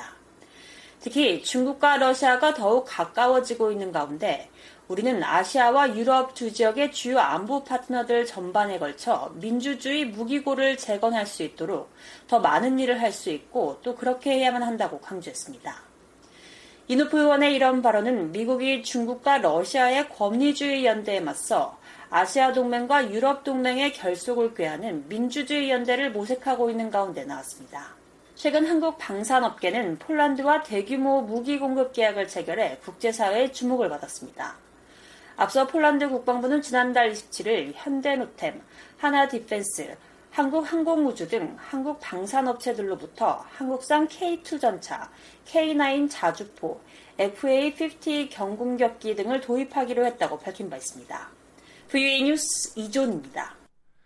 특히 중국과 러시아가 더욱 가까워지고 있는 가운데 우리는 아시아와 유럽 두 지역의 주요 안보 파트너들 전반에 걸쳐 민주주의 무기고를 재건할 수 있도록 더 많은 일을 할 수 있고 또 그렇게 해야만 한다고 강조했습니다. 이노프 의원의 이런 발언은 미국이 중국과 러시아의 권위주의 연대에 맞서 아시아 동맹과 유럽 동맹의 결속을 꾀하는 민주주의 연대를 모색하고 있는 가운데 나왔습니다. 최근 한국 방산업계는 폴란드와 대규모 무기 공급 계약을 체결해 국제사회의 주목을 받았습니다. 앞서 폴란드 국방부는 지난달 27일 현대노템, 하나디펜스, 한국항공우주 등 한국 방산업체들로부터 한국산 K2 전차, K9 자주포, FA-50 경공격기 등을 도입하기로 했다고 밝힌 바 있습니다. VOA 뉴스 이존입니다.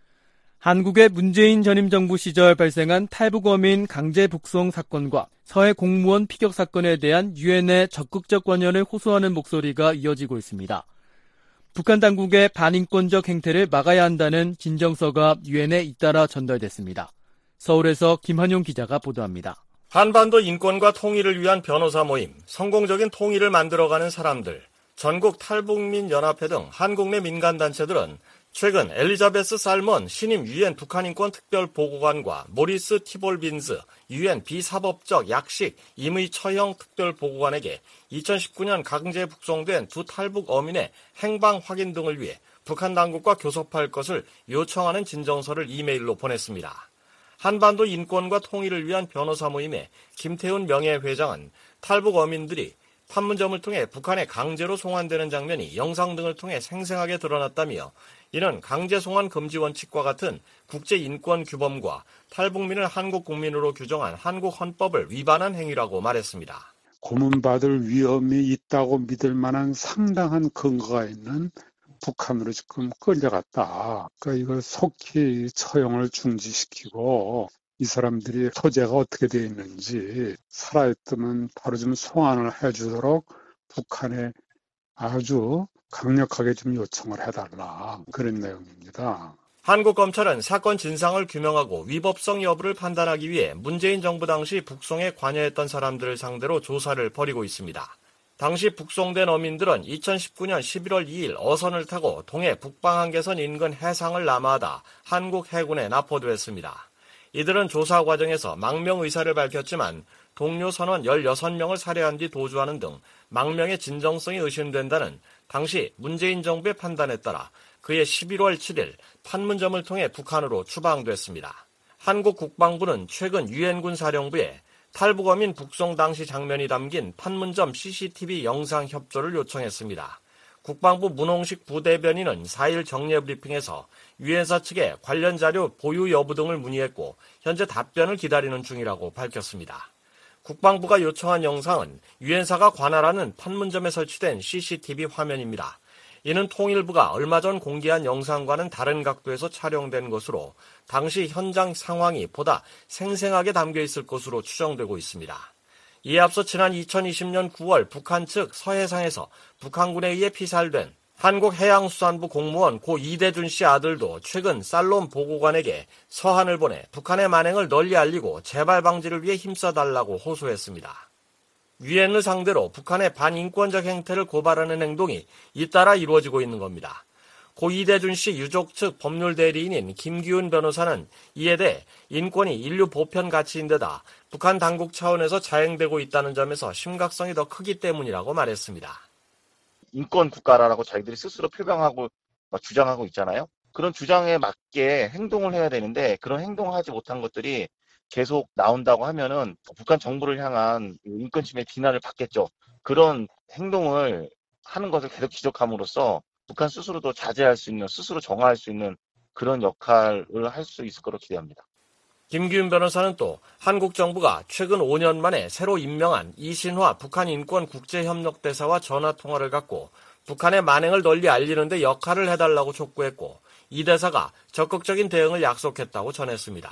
한국의 문재인 전임 정부 시절 발생한 탈북어민 강제 북송 사건과 서해 공무원 피격 사건에 대한 유엔의 적극적 관여를 호소하는 목소리가 이어지고 있습니다. 북한 당국의 반인권적 행태를 막아야 한다는 진정서가 유엔에 잇따라 전달됐습니다. 서울에서 김한용 기자가 보도합니다. 한반도 인권과 통일을 위한 변호사 모임, 성공적인 통일을 만들어가는 사람들, 전국 탈북민 연합회 등 한국 내 민간단체들은 최근 엘리자베스 살먼 신임 유엔 북한인권 특별보고관과 모리스 티볼빈즈 유엔 비사법적 약식 임의 처형 특별보고관에게 2019년 강제 북송된 두 탈북 어민의 행방 확인 등을 위해 북한 당국과 교섭할 것을 요청하는 진정서를 이메일로 보냈습니다. 한반도 인권과 통일을 위한 변호사 모임의 김태훈 명예회장은 탈북 어민들이 판문점을 통해 북한에 강제로 송환되는 장면이 영상 등을 통해 생생하게 드러났다며 이는 강제 송환 금지 원칙과 같은 국제인권규범과 탈북민을 한국 국민으로 규정한 한국 헌법을 위반한 행위라고 말했습니다. 고문받을 위험이 있다고 믿을 만한 상당한 근거가 있는 북한으로 지금 끌려갔다. 그러니까 이걸 속히 처형을 중지시키고 이 사람들이 소재가 어떻게 되어 있는지 살아있으면 바로 좀 송환을 해주도록 북한에 아주 강력하게 좀 요청을 해달라. 그런 내용입니다. 한국 검찰은 사건 진상을 규명하고 위법성 여부를 판단하기 위해 문재인 정부 당시 북송에 관여했던 사람들을 상대로 조사를 벌이고 있습니다. 당시 북송된 어민들은 2019년 11월 2일 어선을 타고 동해 북방한계선 인근 해상을 남하하다 한국 해군에 납포됐습니다. 이들은 조사 과정에서 망명 의사를 밝혔지만 동료 선원 16명을 살해한 뒤 도주하는 등 망명의 진정성이 의심된다는 당시 문재인 정부의 판단에 따라 그해 11월 7일 판문점을 통해 북한으로 추방됐습니다. 한국 국방부는 최근 유엔군 사령부에 탈북어민 북송 당시 장면이 담긴 판문점 CCTV 영상 협조를 요청했습니다. 국방부 문홍식 부대변인은 4일 정례 브리핑에서 유엔사 측에 관련 자료 보유 여부 등을 문의했고 현재 답변을 기다리는 중이라고 밝혔습니다. 국방부가 요청한 영상은 유엔사가 관할하는 판문점에 설치된 CCTV 화면입니다. 이는 통일부가 얼마 전 공개한 영상과는 다른 각도에서 촬영된 것으로 당시 현장 상황이 보다 생생하게 담겨 있을 것으로 추정되고 있습니다. 이에 앞서 지난 2020년 9월 북한 측 서해상에서 북한군에 의해 피살된 한국해양수산부 공무원 고 이대준 씨 아들도 최근 살롬 보고관에게 서한을 보내 북한의 만행을 널리 알리고 재발 방지를 위해 힘써달라고 호소했습니다. 유엔을 상대로 북한의 반인권적 행태를 고발하는 행동이 잇따라 이루어지고 있는 겁니다. 고 이대준 씨 유족 측 법률 대리인인 김기훈 변호사는 이에 대해 인권이 인류 보편 가치인데다 북한 당국 차원에서 자행되고 있다는 점에서 심각성이 더 크기 때문이라고 말했습니다. 인권 국가라고 자기들이 스스로 표방하고 주장하고 있잖아요. 그런 주장에 맞게 행동을 해야 되는데 그런 행동을 하지 못한 것들이 계속 나온다고 하면은 북한 정부를 향한 인권 침해 비난을 받겠죠. 그런 행동을 하는 것을 계속 지적함으로써 북한 스스로도 자제할 수 있는, 스스로 정화할 수 있는 그런 역할을 할 수 있을 거로 기대합니다. 김기훈 변호사는 또 한국 정부가 최근 5년 만에 새로 임명한 이신화 북한인권국제협력대사와 전화통화를 갖고 북한의 만행을 널리 알리는 데 역할을 해달라고 촉구했고 이 대사가 적극적인 대응을 약속했다고 전했습니다.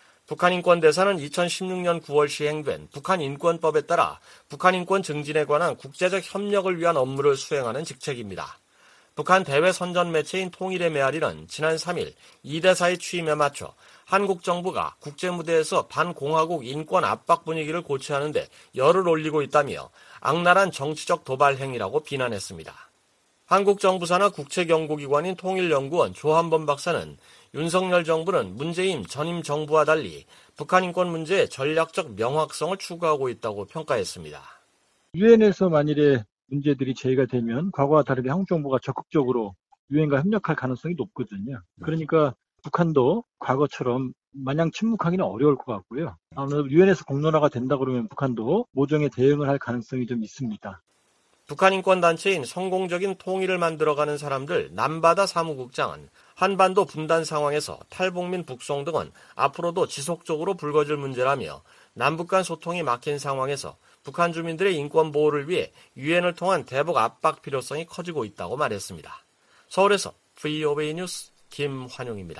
북한인권대사는 2016년 9월 시행된 북한인권법에 따라 북한인권 증진에 관한 국제적 협력을 위한 업무를 수행하는 직책입니다. 북한 대외 선전 매체인 통일의 메아리는 지난 3일 이 대사의 취임에 맞춰 한국 정부가 국제무대에서 반공화국 인권 압박 분위기를 고취하는 데 열을 올리고 있다며 악랄한 정치적 도발 행위라고 비난했습니다. 한국 정부 산하 국제경고기관인 통일연구원 조한범 박사는 윤석열 정부는 문재인 전임 정부와 달리 북한 인권 문제의 전략적 명확성을 추구하고 있다고 평가했습니다. 유엔에서 만일에 문제들이 제기가 되면 과거와 다르게 한국 정부가 적극적으로 유엔과 협력할 가능성이 높거든요. 그러니까 북한도 과거처럼 마냥 침묵하기는 어려울 것 같고요. 아무래도 유엔에서 공론화가 된다 그러면 북한도 모종의 대응을 할 가능성이 좀 있습니다. 북한 인권단체인 성공적인 통일을 만들어가는 사람들 남바다 사무국장은 한반도 분단 상황에서 탈북민 북송 등은 앞으로도 지속적으로 불거질 문제라며 남북 간 소통이 막힌 상황에서 북한 주민들의 인권 보호를 위해 유엔을 통한 대북 압박 필요성이 커지고 있다고 말했습니다. 서울에서 VOA 뉴스 김환용입니다.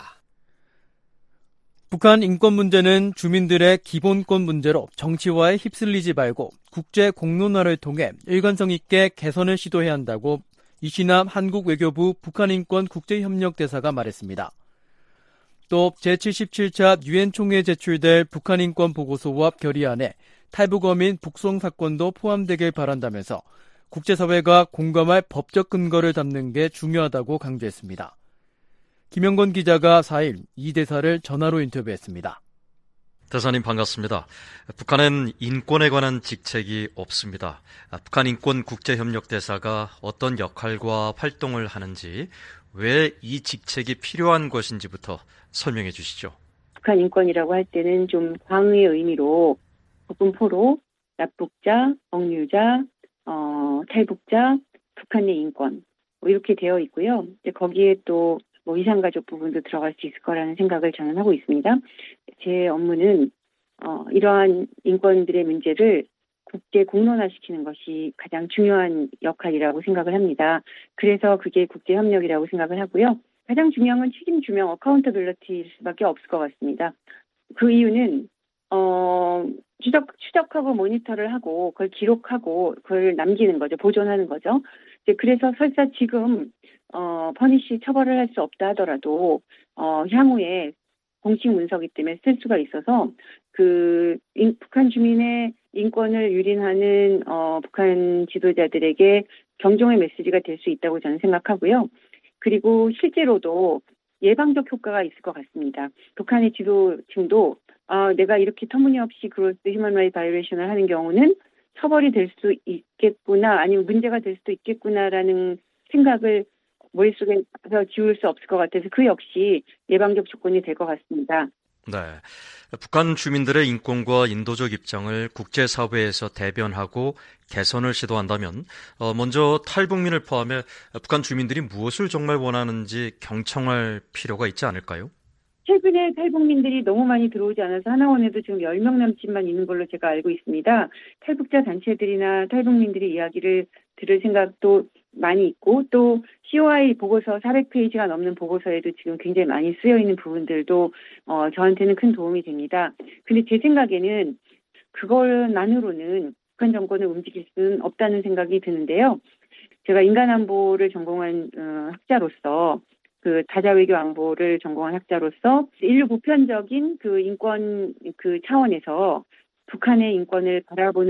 북한 인권 문제는 주민들의 기본권 문제로 정치화에 휩쓸리지 말고 국제 공론화를 통해 일관성 있게 개선을 시도해야 한다고 이신화 한국 외교부 북한인권 국제협력대사가 말했습니다. 또 제77차 유엔 총회에 제출될 북한인권 보고서와 결의안에 탈북어민 북송 사건도 포함되길 바란다면서 국제사회가 공감할 법적 근거를 담는 게 중요하다고 강조했습니다. 김영건 기자가 4일 이 대사를 전화로 인터뷰했습니다. 대사님 반갑습니다. 북한은 인권에 관한 직책이 없습니다. 북한 인권 국제협력대사가 어떤 역할과 활동을 하는지, 왜 이 직책이 필요한 것인지부터 설명해 주시죠. 북한 인권이라고 할 때는 좀 광의의 의미로 북분포로, 납북자, 억류자, 탈북자, 북한 내 인권 이렇게 되어 있고요. 이제 거기에 또 이산가족 부분도 들어갈 수 있을 거라는 생각을 저는 하고 있습니다. 제 업무는 이러한 인권들의 문제를 국제 공론화시키는 것이 가장 중요한 역할이라고 생각을 합니다. 그래서 그게 국제협력이라고 생각을 하고요. 가장 중요한 건 책임 규명, 어카운터빌리티일 수밖에 없을 것 같습니다. 그 이유는 추적하고 모니터를 하고 그걸 기록하고 그걸 남기는 거죠. 보존하는 거죠. 그래서 설사 지금 퍼니시 처벌을 할 수 없다 하더라도 향후에 공식 문서기 때문에 쓸 수가 있어서 북한 주민의 인권을 유린하는 북한 지도자들에게 경종의 메시지가 될 수 있다고 저는 생각하고요. 그리고 실제로도 예방적 효과가 있을 것 같습니다. 북한의 지도층도 내가 이렇게 터무니없이 그로스 휴먼 라이트 바이올레이션을 하는 경우는 처벌이 될 수 있겠구나, 아니면 문제가 될 수도 있겠구나라는 생각을 머릿속에서 지울 수 없을 것 같아서 그 역시 예방적 조건이 될 것 같습니다. 네, 북한 주민들의 인권과 인도적 입장을 국제사회에서 대변하고 개선을 시도한다면 먼저 탈북민을 포함해 북한 주민들이 무엇을 정말 원하는지 경청할 필요가 있지 않을까요? 최근에 탈북민들이 너무 많이 들어오지 않아서 하나원에도 지금 10명 남짓만 있는 걸로 제가 알고 있습니다. 탈북자 단체들이나 탈북민들의 이야기를 들을 생각도 많이 있고, 또 COI 보고서 400페이지가 넘는 보고서에도 지금 굉장히 많이 쓰여 있는 부분들도 저한테는 큰 도움이 됩니다. 근데 제 생각에는 그걸만으로는 북한 정권을 움직일 수는 없다는 생각이 드는데요. 제가 인간안보를 전공한 학자로서, 다자외교 안보를 전공한 학자로서 인류 보편적인 인권 차원에서 북한의 인권을 바라보는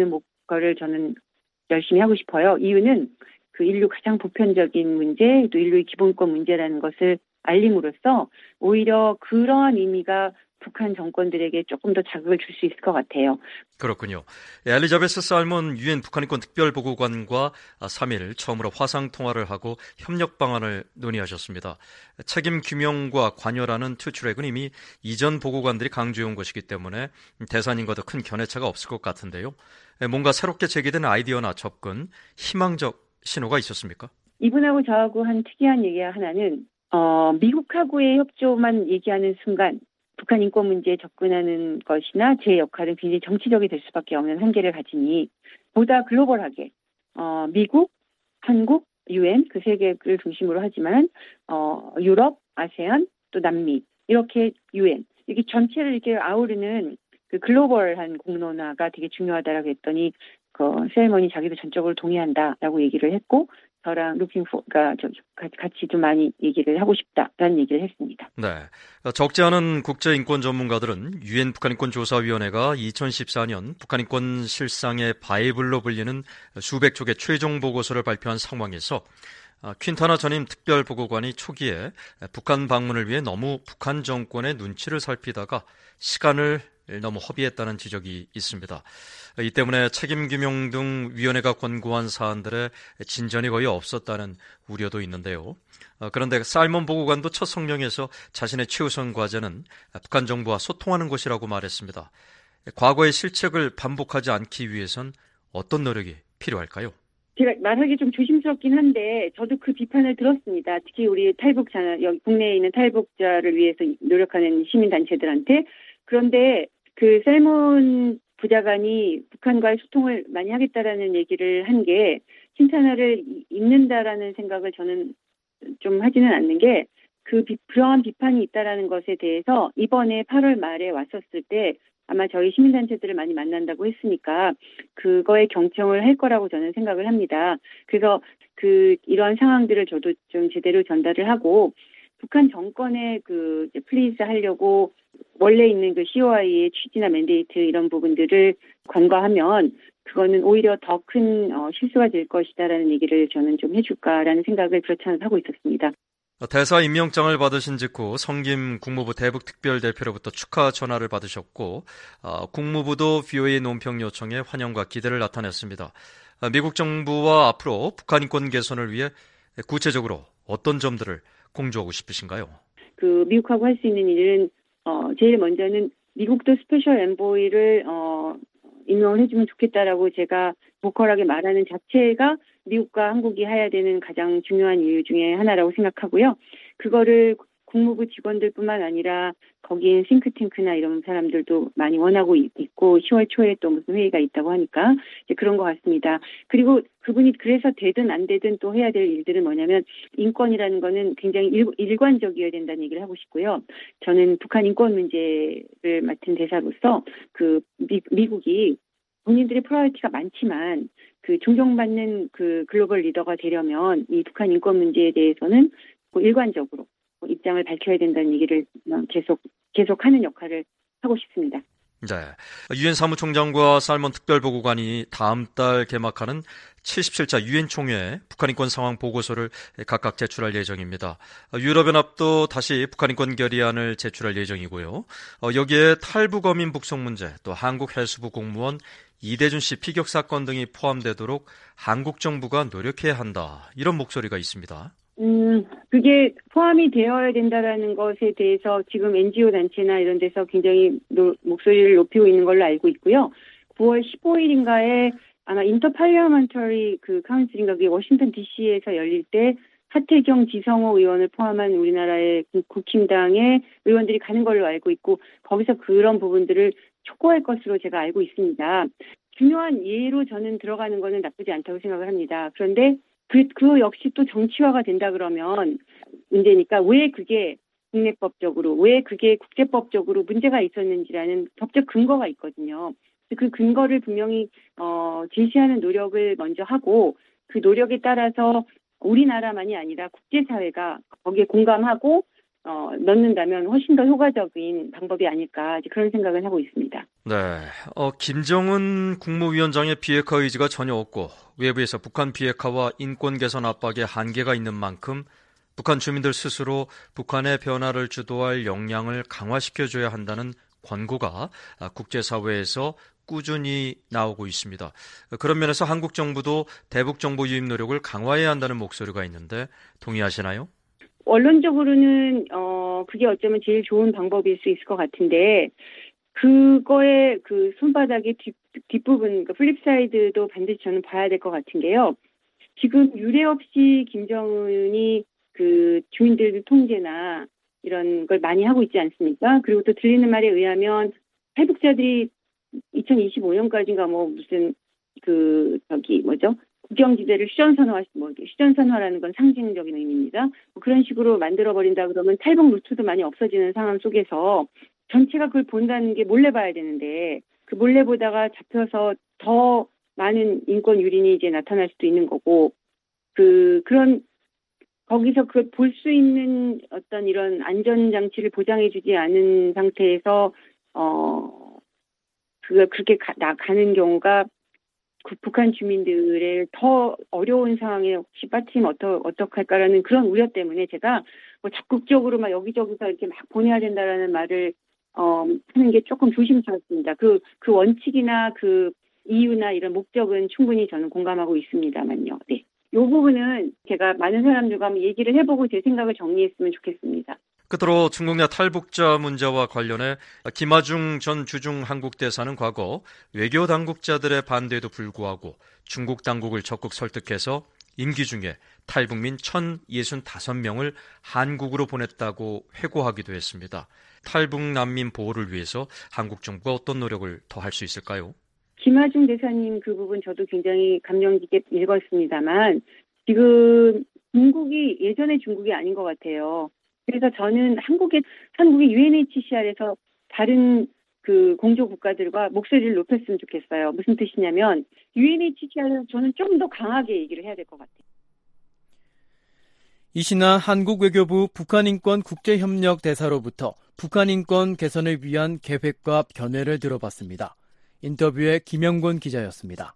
거를 저는 열심히 하고 싶어요. 이유는 그 인류 가장 보편적인 문제, 또 인류의 기본권 문제라는 것을 알림으로써 오히려 그러한 의미가 북한 정권들에게 조금 더 자극을 줄 수 있을 것 같아요. 그렇군요. 엘리자베스 살몬 유엔 북한인권 특별보고관과 3일 처음으로 화상통화를 하고 협력 방안을 논의하셨습니다. 책임 규명과 관여라는 투트랙은 이미 이전 보고관들이 강조해온 것이기 때문에 대사님과도 큰 견해차가 없을 것 같은데요. 뭔가 새롭게 제기된 아이디어나 접근, 희망적 신호가 있었습니까? 이분하고 저하고 한 특이한 얘기 하나는 미국하고의 협조만 얘기하는 순간 북한 인권 문제에 접근하는 것이나 제 역할은 굉장히 정치적이 될 수밖에 없는 한계를 가지니 보다 글로벌하게 미국, 한국, 유엔 그 세 개를 중심으로 하지만 유럽, 아세안, 또 남미 이렇게 유엔 이렇게 전체를 이렇게 아우르는 그 글로벌한 공론화가 되게 중요하다라고 했더니 셀먼이 자기도 전적으로 동의한다라고 얘기를 했고 저랑 그러니까 같이 좀 많이 얘기를 하고 싶다라는 얘기를 했습니다. 네, 적지 않은 국제인권 전문가들은 유엔 북한인권조사위원회가 2014년 북한인권 실상의 바이블로 불리는 수백 쪽의 최종 보고서를 발표한 상황에서 퀸타나 전임 특별보고관이 초기에 북한 방문을 위해 너무 북한 정권의 눈치를 살피다가 시간을 너무 허비했다는 지적이 있습니다. 이 때문에 책임규명 등 위원회가 권고한 사안들의 진전이 거의 없었다는 우려도 있는데요. 그런데 살몬 보고관도 첫 성명에서 자신의 최우선 과제는 북한 정부와 소통하는 것이라고 말했습니다. 과거의 실책을 반복하지 않기 위해선 어떤 노력이 필요할까요? 제가 말하기 좀 조심스럽긴 한데 저도 그 비판을 들었습니다. 특히 우리 탈북자, 여기 국내에 있는 탈북자를 위해서 노력하는 시민단체들한테. 그런데 그 셀몬 부자관이 북한과의 소통을 많이 하겠다라는 얘기를 한 게 퀸타나를 잇는다라는 생각을 저는 좀 하지는 않는 게 그러한 비판이 있다라는 것에 대해서 이번에 8월 말에 왔었을 때 아마 저희 시민단체들을 많이 만난다고 했으니까 그거에 경청을 할 거라고 저는 생각을 합니다. 그래서 이러한 상황들을 저도 좀 제대로 전달을 하고 북한 정권에 플리즈 하려고 원래 있는 그 COI의 취지나 맨데이트 이런 부분들을 간과하면 그거는 오히려 더 큰 실수가 될 것이다라는 얘기를 저는 좀 해줄까라는 생각을 그렇지 않아서 하고 있었습니다. 대사 임명장을 받으신 직후 성김 국무부 대북특별대표로부터 축하 전화를 받으셨고 국무부도 VOA 논평 요청에 환영과 기대를 나타냈습니다. 미국 정부와 앞으로 북한 인권 개선을 위해 구체적으로 어떤 점들을 공조하고 싶으신가요? 미국하고 할 수 있는 일은 제일 먼저는 미국도 스페셜 엔보이를 임명을 해주면 좋겠다라고 제가 보컬하게 말하는 자체가 미국과 한국이 해야 되는 가장 중요한 이유 중에 하나라고 생각하고요. 그거를 국무부 직원들뿐만 아니라 거기엔 싱크탱크나 이런 사람들도 많이 원하고 있고 10월 초에 또 무슨 회의가 있다고 하니까 이제 그런 것 같습니다. 그리고 그분이 그래서 되든 안 되든 또 해야 될 일들은 뭐냐면 인권이라는 거는 굉장히 일관적이어야 된다는 얘기를 하고 싶고요. 저는 북한 인권 문제를 맡은 대사로서 미국이 본인들의 프라이어티가 많지만 존경받는 글로벌 리더가 되려면 이 북한 인권 문제에 대해서는 일관적으로 입장을 밝혀야 된다는 얘기를 계속 하는 역할을 하고 싶습니다. 네, 유엔 사무총장과 살몬 특별보고관이 다음 달 개막하는 77차 유엔 총회에 북한 인권 상황 보고서를 각각 제출할 예정입니다. 유럽연합도 다시 북한 인권 결의안을 제출할 예정이고요. 여기에 탈북 어민 북송 문제, 또 한국 해수부 공무원 이대준 씨 피격 사건 등이 포함되도록 한국 정부가 노력해야 한다. 이런 목소리가 있습니다. 그게 포함이 되어야 된다라는 것에 대해서 지금 NGO 단체나 이런 데서 굉장히 목소리를 높이고 있는 걸로 알고 있고요. 9월 15일인가에 아마 인터파리아먼터리 카운슬인가 그게 워싱턴 DC에서 열릴 때 하태경, 지성호 의원을 포함한 우리나라의 국힘당의 의원들이 가는 걸로 알고 있고 거기서 그런 부분들을 촉구할 것으로 제가 알고 있습니다. 중요한 예로 저는 들어가는 거는 나쁘지 않다고 생각을 합니다. 그런데 그 역시 또 정치화가 된다 그러면 문제니까 왜 그게 국내법적으로, 왜 그게 국제법적으로 문제가 있었는지라는 법적 근거가 있거든요. 그 근거를 분명히 제시하는 노력을 먼저 하고 그 노력에 따라서 우리나라만이 아니라 국제사회가 거기에 공감하고 넣는다면 훨씬 더 효과적인 방법이 아닐까 그런 생각을 하고 있습니다. 네, 김정은 국무위원장의 비핵화 의지가 전혀 없고 외부에서 북한 비핵화와 인권 개선 압박에 한계가 있는 만큼 북한 주민들 스스로 북한의 변화를 주도할 역량을 강화시켜줘야 한다는 권고가 국제사회에서 꾸준히 나오고 있습니다. 그런 면에서 한국 정부도 대북 정보 유입 노력을 강화해야 한다는 목소리가 있는데 동의하시나요? 원론적으로는 그게 어쩌면 제일 좋은 방법일 수 있을 것 같은데 그거의 그 손바닥의 뒷부분, 그 플립사이드도 반드시 저는 봐야 될 것 같은 게요. 지금 유례 없이 김정은이 그 주민들 통제나 이런 걸 많이 하고 있지 않습니까? 그리고 또 들리는 말에 의하면 탈북자들이 2025년까지인가 무슨 국경지대를 휴전선화라는 건 상징적인 의미입니다. 그런 식으로 만들어버린다 그러면 탈북 루트도 많이 없어지는 상황 속에서 전체가 그걸 본다는 게 몰래 봐야 되는데 그 몰래 보다가 잡혀서 더 많은 인권 유린이 이제 나타날 수도 있는 거고 그런 거기서 그걸 볼 수 있는 어떤 이런 안전장치를 보장해주지 않은 상태에서 그렇게 가는 경우가 북한 주민들의 더 어려운 상황에 혹시 빠뜨리면 어떡할까라는 그런 우려 때문에 제가 적극적으로 막 여기저기서 이렇게 막 보내야 된다라는 말을 하는 게 조금 조심스럽습니다. 그 원칙이나 그 이유나 이런 목적은 충분히 저는 공감하고 있습니다만요. 네. 이 부분은 제가 많은 사람들과 한번 얘기를 해보고 제 생각을 정리했으면 좋겠습니다. 끝으로 중국 내 탈북자 문제와 관련해 김하중 전 주중 한국 대사는 과거 외교 당국자들의 반대에도 불구하고 중국 당국을 적극 설득해서 임기 중에 탈북민 1,065명을 한국으로 보냈다고 회고하기도 했습니다. 탈북 난민 보호를 위해서 한국 정부가 어떤 노력을 더 할 수 있을까요? 김하중 대사님 그 부분 저도 굉장히 감명 깊게 읽었습니다만 지금 중국이 예전의 중국이 아닌 것 같아요. 그래서 저는 한국의 UNHCR에서 다른 그 공조 국가들과 목소리를 높였으면 좋겠어요. 무슨 뜻이냐면 UNHCR에서 저는 좀 더 강하게 얘기를 해야 될 것 같아요. 이신하 한국 외교부 북한인권 국제협력 대사로부터 북한인권 개선을 위한 계획과 견해를 들어봤습니다. 인터뷰의 김영곤 기자였습니다.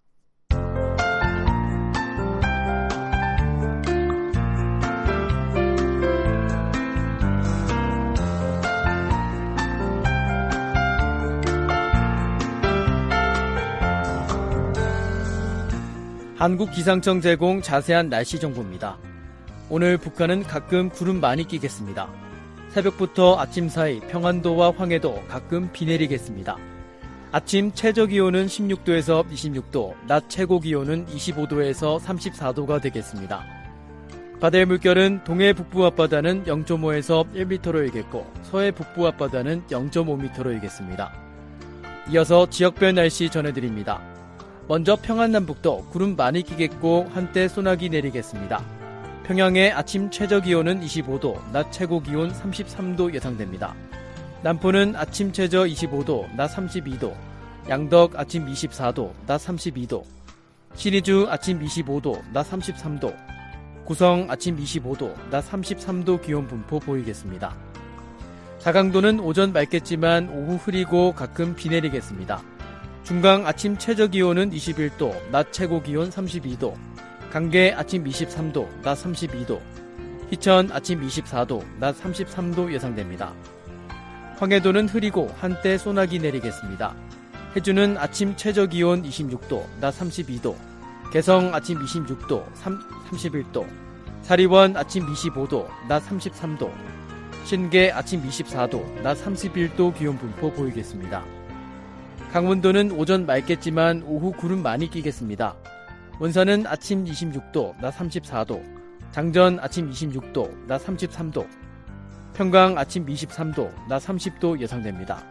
한국기상청 제공 자세한 날씨 정보입니다. 오늘 북한은 가끔 구름 많이 끼겠습니다. 새벽부터 아침 사이 평안도와 황해도 가끔 비 내리겠습니다. 아침 최저기온은 16도에서 26도, 낮 최고기온은 25도에서 34도가 되겠습니다. 바다의 물결은 동해 북부 앞바다는 0.5에서 1m로 일겠고 서해 북부 앞바다는 0.5m로 일겠습니다. 이어서 지역별 날씨 전해드립니다. 먼저 평안남북도 구름 많이 끼겠고 한때 소나기 내리겠습니다. 평양의 아침 최저기온은 25도, 낮 최고기온 33도 예상됩니다. 남포는 아침 최저 25도, 낮 32도, 양덕 아침 24도, 낮 32도, 신의주 아침 25도, 낮 33도, 구성 아침 25도, 낮 33도 기온 분포 보이겠습니다. 자강도는 오전 맑겠지만 오후 흐리고 가끔 비 내리겠습니다. 중강 아침 최저기온은 21도, 낮 최고기온 32도, 강계 아침 23도, 낮 32도, 희천 아침 24도, 낮 33도 예상됩니다. 황해도는 흐리고 한때 소나기 내리겠습니다. 해주는 아침 최저기온 26도, 낮 32도, 개성 아침 26도, 31도, 사리원 아침 25도, 낮 33도, 신계 아침 24도, 낮 31도 기온 분포 보이겠습니다. 강원도는 오전 맑겠지만 오후 구름 많이 끼겠습니다. 원산은 아침 26도, 낮 34도, 장전 아침 26도, 낮 33도, 평강 아침 23도, 낮 30도 예상됩니다.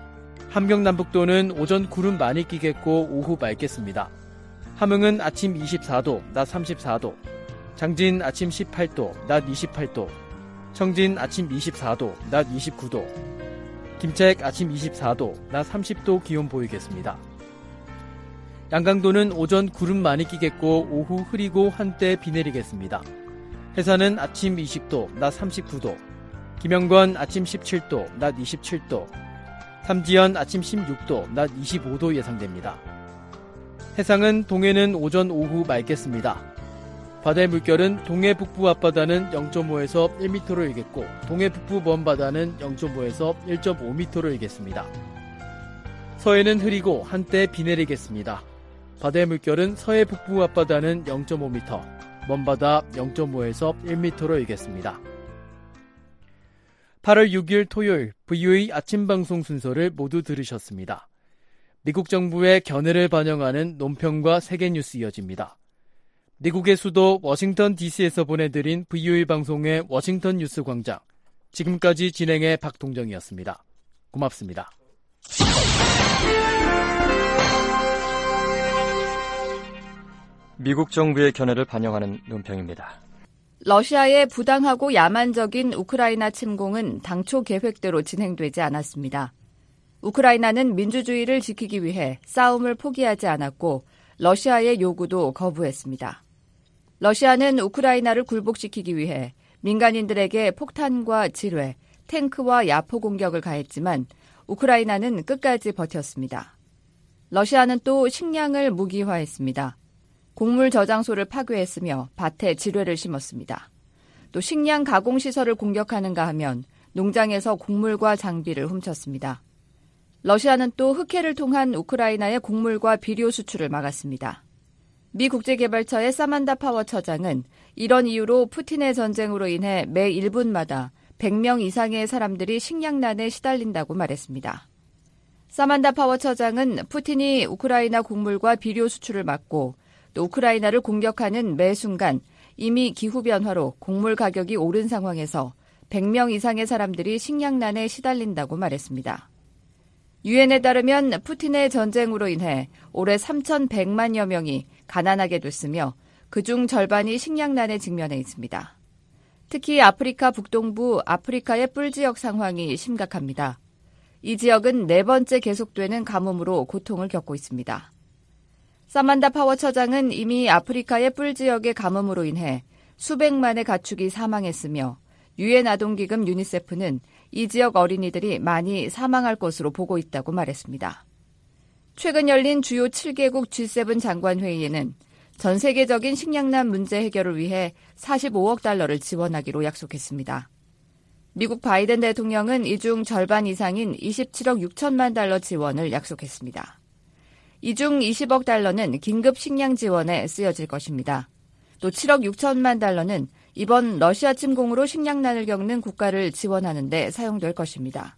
함경남북도는 오전 구름 많이 끼겠고 오후 맑겠습니다. 함흥은 아침 24도, 낮 34도, 장진 아침 18도, 낮 28도, 청진 아침 24도, 낮 29도, 김책 아침 24도, 낮 30도 기온 보이겠습니다. 양강도는 오전 구름 많이 끼겠고 오후 흐리고 한때 비 내리겠습니다. 해산은 아침 20도, 낮 39도, 김영건 아침 17도, 낮 27도, 삼지연 아침 16도, 낮 25도 예상됩니다. 해상은 동해는 오전 오후 맑겠습니다. 바다의 물결은 동해 북부 앞바다는 0.5에서 1m로 일겠고 동해 북부 먼바다는 0.5에서 1.5m로 일겠습니다. 서해는 흐리고 한때 비 내리겠습니다. 바다의 물결은 서해 북부 앞바다는 0.5m, 먼바다 0.5에서 1m로 일겠습니다. 8월 6일 토요일 VOA 아침 방송 순서를 모두 들으셨습니다. 미국 정부의 견해를 반영하는 논평과 세계뉴스 이어집니다. 미국의 수도 워싱턴 DC에서 보내드린 VOA 방송의 워싱턴 뉴스 광장. 지금까지 진행의 박동정이었습니다. 고맙습니다. 미국 정부의 견해를 반영하는 논평입니다. 러시아의 부당하고 야만적인 우크라이나 침공은 당초 계획대로 진행되지 않았습니다. 우크라이나는 민주주의를 지키기 위해 싸움을 포기하지 않았고 러시아의 요구도 거부했습니다. 러시아는 우크라이나를 굴복시키기 위해 민간인들에게 폭탄과 지뢰, 탱크와 야포 공격을 가했지만 우크라이나는 끝까지 버텼습니다. 러시아는 또 식량을 무기화했습니다. 곡물 저장소를 파괴했으며 밭에 지뢰를 심었습니다. 또 식량 가공시설을 공격하는가 하면 농장에서 곡물과 장비를 훔쳤습니다. 러시아는 또 흑해를 통한 우크라이나의 곡물과 비료 수출을 막았습니다. 미 국제개발처의 사만다 파워 처장은 이런 이유로 푸틴의 전쟁으로 인해 매 1분마다 100명 이상의 사람들이 식량난에 시달린다고 말했습니다. 사만다 파워 처장은 푸틴이 우크라이나 곡물과 비료 수출을 막고 또 우크라이나를 공격하는 매 순간 이미 기후변화로 곡물 가격이 오른 상황에서 100명 이상의 사람들이 식량난에 시달린다고 말했습니다. 유엔에 따르면 푸틴의 전쟁으로 인해 올해 3,100만여 명이 가난하게 됐으며 그중 절반이 식량난에 직면해 있습니다. 특히 아프리카 북동부 아프리카의 뿔 지역 상황이 심각합니다. 이 지역은 네 번째 계속되는 가뭄으로 고통을 겪고 있습니다. 사만다 파워 처장은 이미 아프리카의 뿔 지역의 가뭄으로 인해 수백만의 가축이 사망했으며 유엔 아동기금 유니세프는 이 지역 어린이들이 많이 사망할 것으로 보고 있다고 말했습니다. 최근 열린 주요 7개국 G7 장관회의에는 전 세계적인 식량난 문제 해결을 위해 45억 달러를 지원하기로 약속했습니다. 미국 바이든 대통령은 이 중 절반 이상인 27억 6천만 달러 지원을 약속했습니다. 이 중 20억 달러는 긴급 식량 지원에 쓰여질 것입니다. 또 7억 6천만 달러는 이번 러시아 침공으로 식량난을 겪는 국가를 지원하는 데 사용될 것입니다.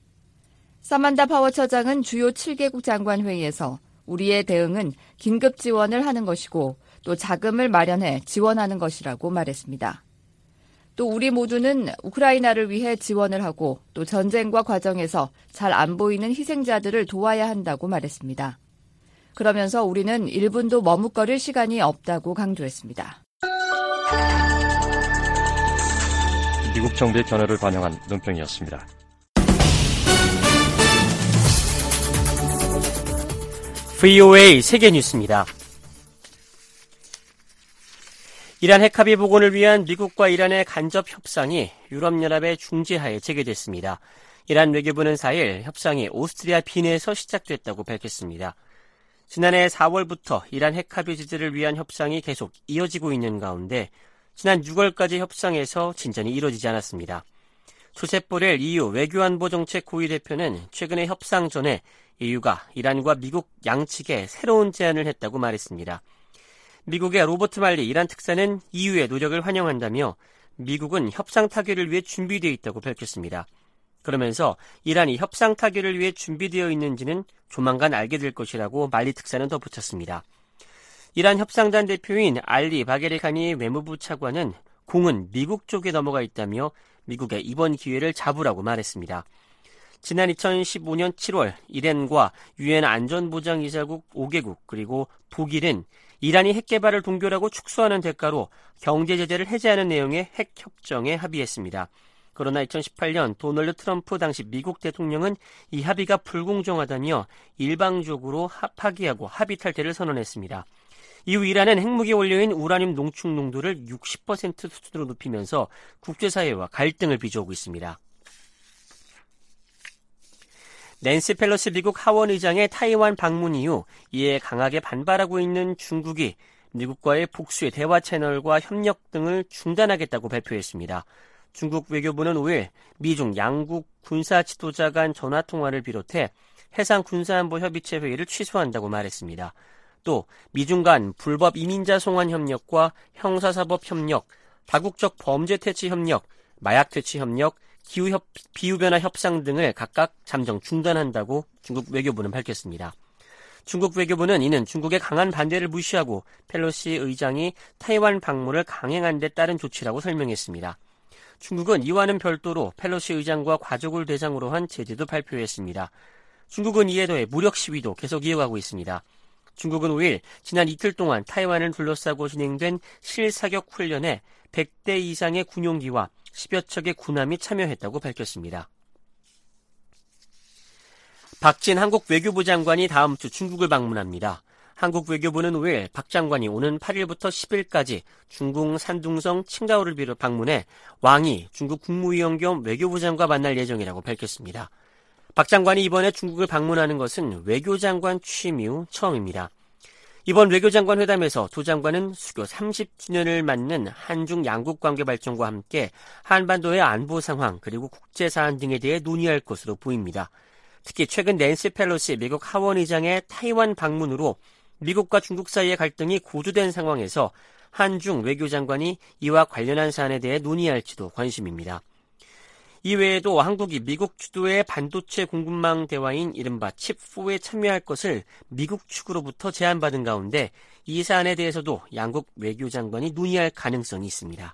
사만다 파워 처장은 주요 7개국 장관회의에서 우리의 대응은 긴급 지원을 하는 것이고 또 자금을 마련해 지원하는 것이라고 말했습니다. 또 우리 모두는 우크라이나를 위해 지원을 하고 또 전쟁과 과정에서 잘 안 보이는 희생자들을 도와야 한다고 말했습니다. 그러면서 우리는 1분도 머뭇거릴 시간이 없다고 강조했습니다. 미국 정부의 견해를 반영한 논평이었습니다. VOA 세계뉴스입니다. 이란 핵합의 복원을 위한 미국과 이란의 간접 협상이 유럽연합의 중재하에 재개됐습니다. 이란 외교부는 4일 협상이 오스트리아 빈에서 시작됐다고 밝혔습니다. 지난해 4월부터 이란 핵합의 제재를 위한 협상이 계속 이어지고 있는 가운데 지난 6월까지 협상에서 진전이 이루어지지 않았습니다. 조셉 보렐 EU 외교안보정책 고위 대표는 최근에 협상 전에 EU가 이란과 미국 양측에 새로운 제안을 했다고 말했습니다. 미국의 로버트 말리 이란 특사는 EU의 노력을 환영한다며 미국은 협상 타결을 위해 준비되어 있다고 밝혔습니다. 그러면서 이란이 협상 타결을 위해 준비되어 있는지는 조만간 알게 될 것이라고 말리 특사는 덧붙였습니다. 이란 협상단 대표인 알리 바게리카니 외무부 차관은 공은 미국 쪽에 넘어가 있다며 미국의 이번 기회를 잡으라고 말했습니다. 지난 2015년 7월 이란과 유엔 안전보장이사국 5개국 그리고 독일은 이란이 핵 개발을 동결하고 축소하는 대가로 경제 제재를 해제하는 내용의 핵 협정에 합의했습니다. 그러나 2018년 도널드 트럼프 당시 미국 대통령은 이 합의가 불공정하다며 일방적으로 파기하고 합의 탈퇴를 선언했습니다. 이후 이란은 핵무기 원료인 우라늄 농축 농도를 60% 수준으로 높이면서 국제사회와 갈등을 빚어오고 있습니다. 낸시 펠로시 미국 하원 의장의 타이완 방문 이후 이에 강하게 반발하고 있는 중국이 미국과의 복수의 대화 채널과 협력 등을 중단하겠다고 발표했습니다. 중국 외교부는 5일 미중 양국 군사 지도자 간 전화통화를 비롯해 해상군사안보협의체 회의를 취소한다고 말했습니다. 또 미중 간 불법 이민자 송환 협력과 형사사법 협력, 다국적 범죄 퇴치 협력, 마약 퇴치 협력, 기후변화 협상 등을 각각 잠정 중단한다고 중국 외교부는 밝혔습니다. 중국 외교부는 이는 중국의 강한 반대를 무시하고 펠로시 의장이 타이완 방문을 강행한 데 따른 조치라고 설명했습니다. 중국은 이와는 별도로 펠로시 의장과 가족을 대상으로 한 제재도 발표했습니다. 중국은 이에 더해 무력 시위도 계속 이어가고 있습니다. 중국은 5일 지난 이틀 동안 타이완을 둘러싸고 진행된 실사격 훈련에 100대 이상의 군용기와 10여 척의 군함이 참여했다고 밝혔습니다. 박진 한국 외교부 장관이 다음 주 중국을 방문합니다. 한국 외교부는 5일 박 장관이 오는 8일부터 10일까지 중국 산둥성 칭다오를 비롯 방문해 왕이 중국 국무위원 겸 외교부 장과 만날 예정이라고 밝혔습니다. 박 장관이 이번에 중국을 방문하는 것은 외교장관 취임 이후 처음입니다. 이번 외교장관 회담에서 두 장관은 수교 30주년을 맞는 한중 양국 관계 발전과 함께 한반도의 안보 상황 그리고 국제 사안 등에 대해 논의할 것으로 보입니다. 특히 최근 낸시 펠로시 미국 하원 의장의 타이완 방문으로 미국과 중국 사이의 갈등이 고조된 상황에서 한중 외교장관이 이와 관련한 사안에 대해 논의할지도 관심입니다. 이외에도 한국이 미국 주도의 반도체 공급망 대화인 이른바 칩4에 참여할 것을 미국 측으로부터 제안받은 가운데 이 사안에 대해서도 양국 외교장관이 논의할 가능성이 있습니다.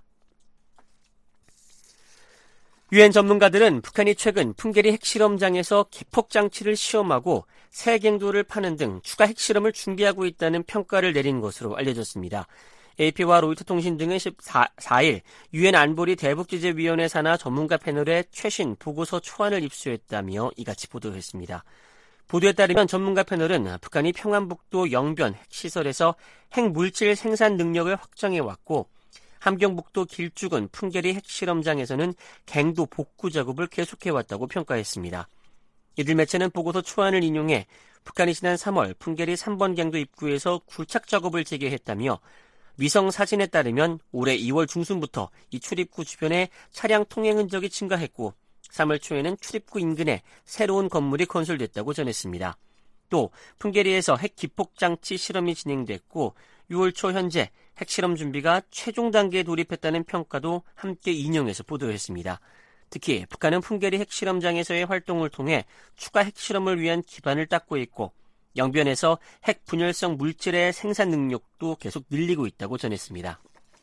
유엔 전문가들은 북한이 최근 풍계리 핵실험장에서 기폭장치를 시험하고 새 갱도를 파는 등 추가 핵실험을 준비하고 있다는 평가를 내린 것으로 알려졌습니다. AP와 로이터 통신 등은 14일 유엔 안보리 대북제재위원회 산하 전문가 패널의 최신 보고서 초안을 입수했다며 이같이 보도했습니다. 보도에 따르면 전문가 패널은 북한이 평안북도 영변 핵시설에서 핵물질 생산 능력을 확장해왔고 함경북도 길쭉은 풍계리 핵실험장에서는 갱도 복구 작업을 계속해왔다고 평가했습니다. 이들 매체는 보고서 초안을 인용해 북한이 지난 3월 풍계리 3번 갱도 입구에서 굴착 작업을 재개했다며 위성 사진에 따르면 올해 2월 중순부터 이 출입구 주변에 차량 통행 흔적이 증가했고 3월 초에는 출입구 인근에 새로운 건물이 건설됐다고 전했습니다. 또 풍계리에서 핵 기폭장치 실험이 진행됐고 6월 초 현재 핵실험 준비가 최종 단계에 돌입했다는 평가도 함께 인용해서 보도했습니다. 특히 북한은 풍계리 핵실험장에서의 활동을 통해 추가 핵실험을 위한 기반을 닦고 있고 영변에서 핵 분열성 물질의 생산 능력도 계속 늘리고 있다고 전했습니다.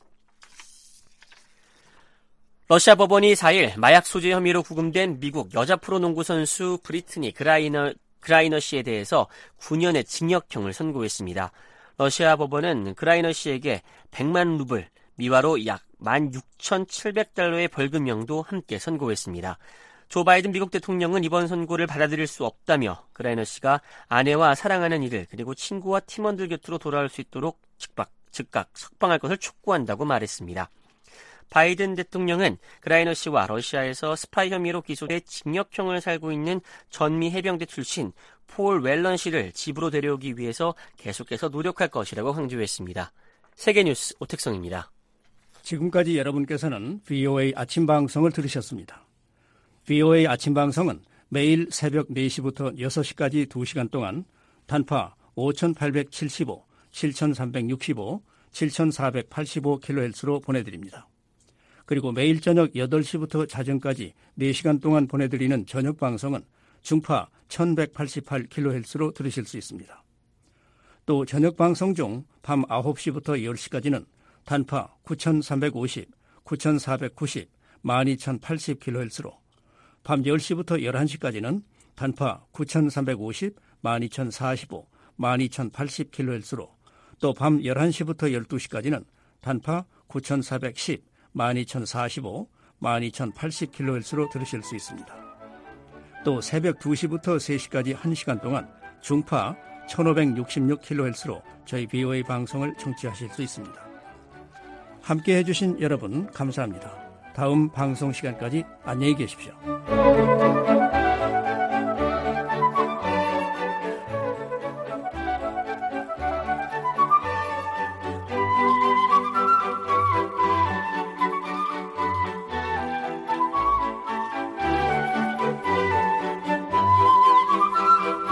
러시아 법원이 4일 마약 소지 혐의로 구금된 미국 여자 프로농구 선수 브리트니 그라이너 씨에 대해서 9년의 징역형을 선고했습니다. 러시아 법원은 그라이너 씨에게 100만 루블, 미화로 약 16,700달러의 벌금형도 함께 선고했습니다. 조 바이든 미국 대통령은 이번 선고를 받아들일 수 없다며 그라이너 씨가 아내와 사랑하는 이들 그리고 친구와 팀원들 곁으로 돌아올 수 있도록 즉각 석방할 것을 촉구한다고 말했습니다. 바이든 대통령은 그라이너 씨와 러시아에서 스파이 혐의로 기소돼 징역형을 살고 있는 전미 해병대 출신 폴 웰런 씨를 집으로 데려오기 위해서 계속해서 노력할 것이라고 강조했습니다. 세계뉴스 오택성입니다. 지금까지 여러분께서는 VOA 아침 방송을 들으셨습니다. VOA 아침 방송은 매일 새벽 4시부터 6시까지 2시간 동안 단파 5,875, 7,365, 7,485kHz로 보내드립니다. 그리고 매일 저녁 8시부터 자정까지 4시간 동안 보내드리는 저녁 방송은 중파 1188kHz로 들으실 수 있습니다. 또 저녁 방송 중 밤 9시부터 10시까지는 단파 9350, 9490, 12080kHz로 밤 10시부터 11시까지는 단파 9350, 12045, 12080kHz로 또 밤 11시부터 12시까지는 단파 9410, 12045, 12080kHz로 들으실 수 있습니다. 또 새벽 2시부터 3시까지 1시간 동안 중파 1566kHz로 저희 VOA 방송을 청취하실 수 있습니다. 함께 해주신 여러분 감사합니다. 다음 방송 시간까지 안녕히 계십시오.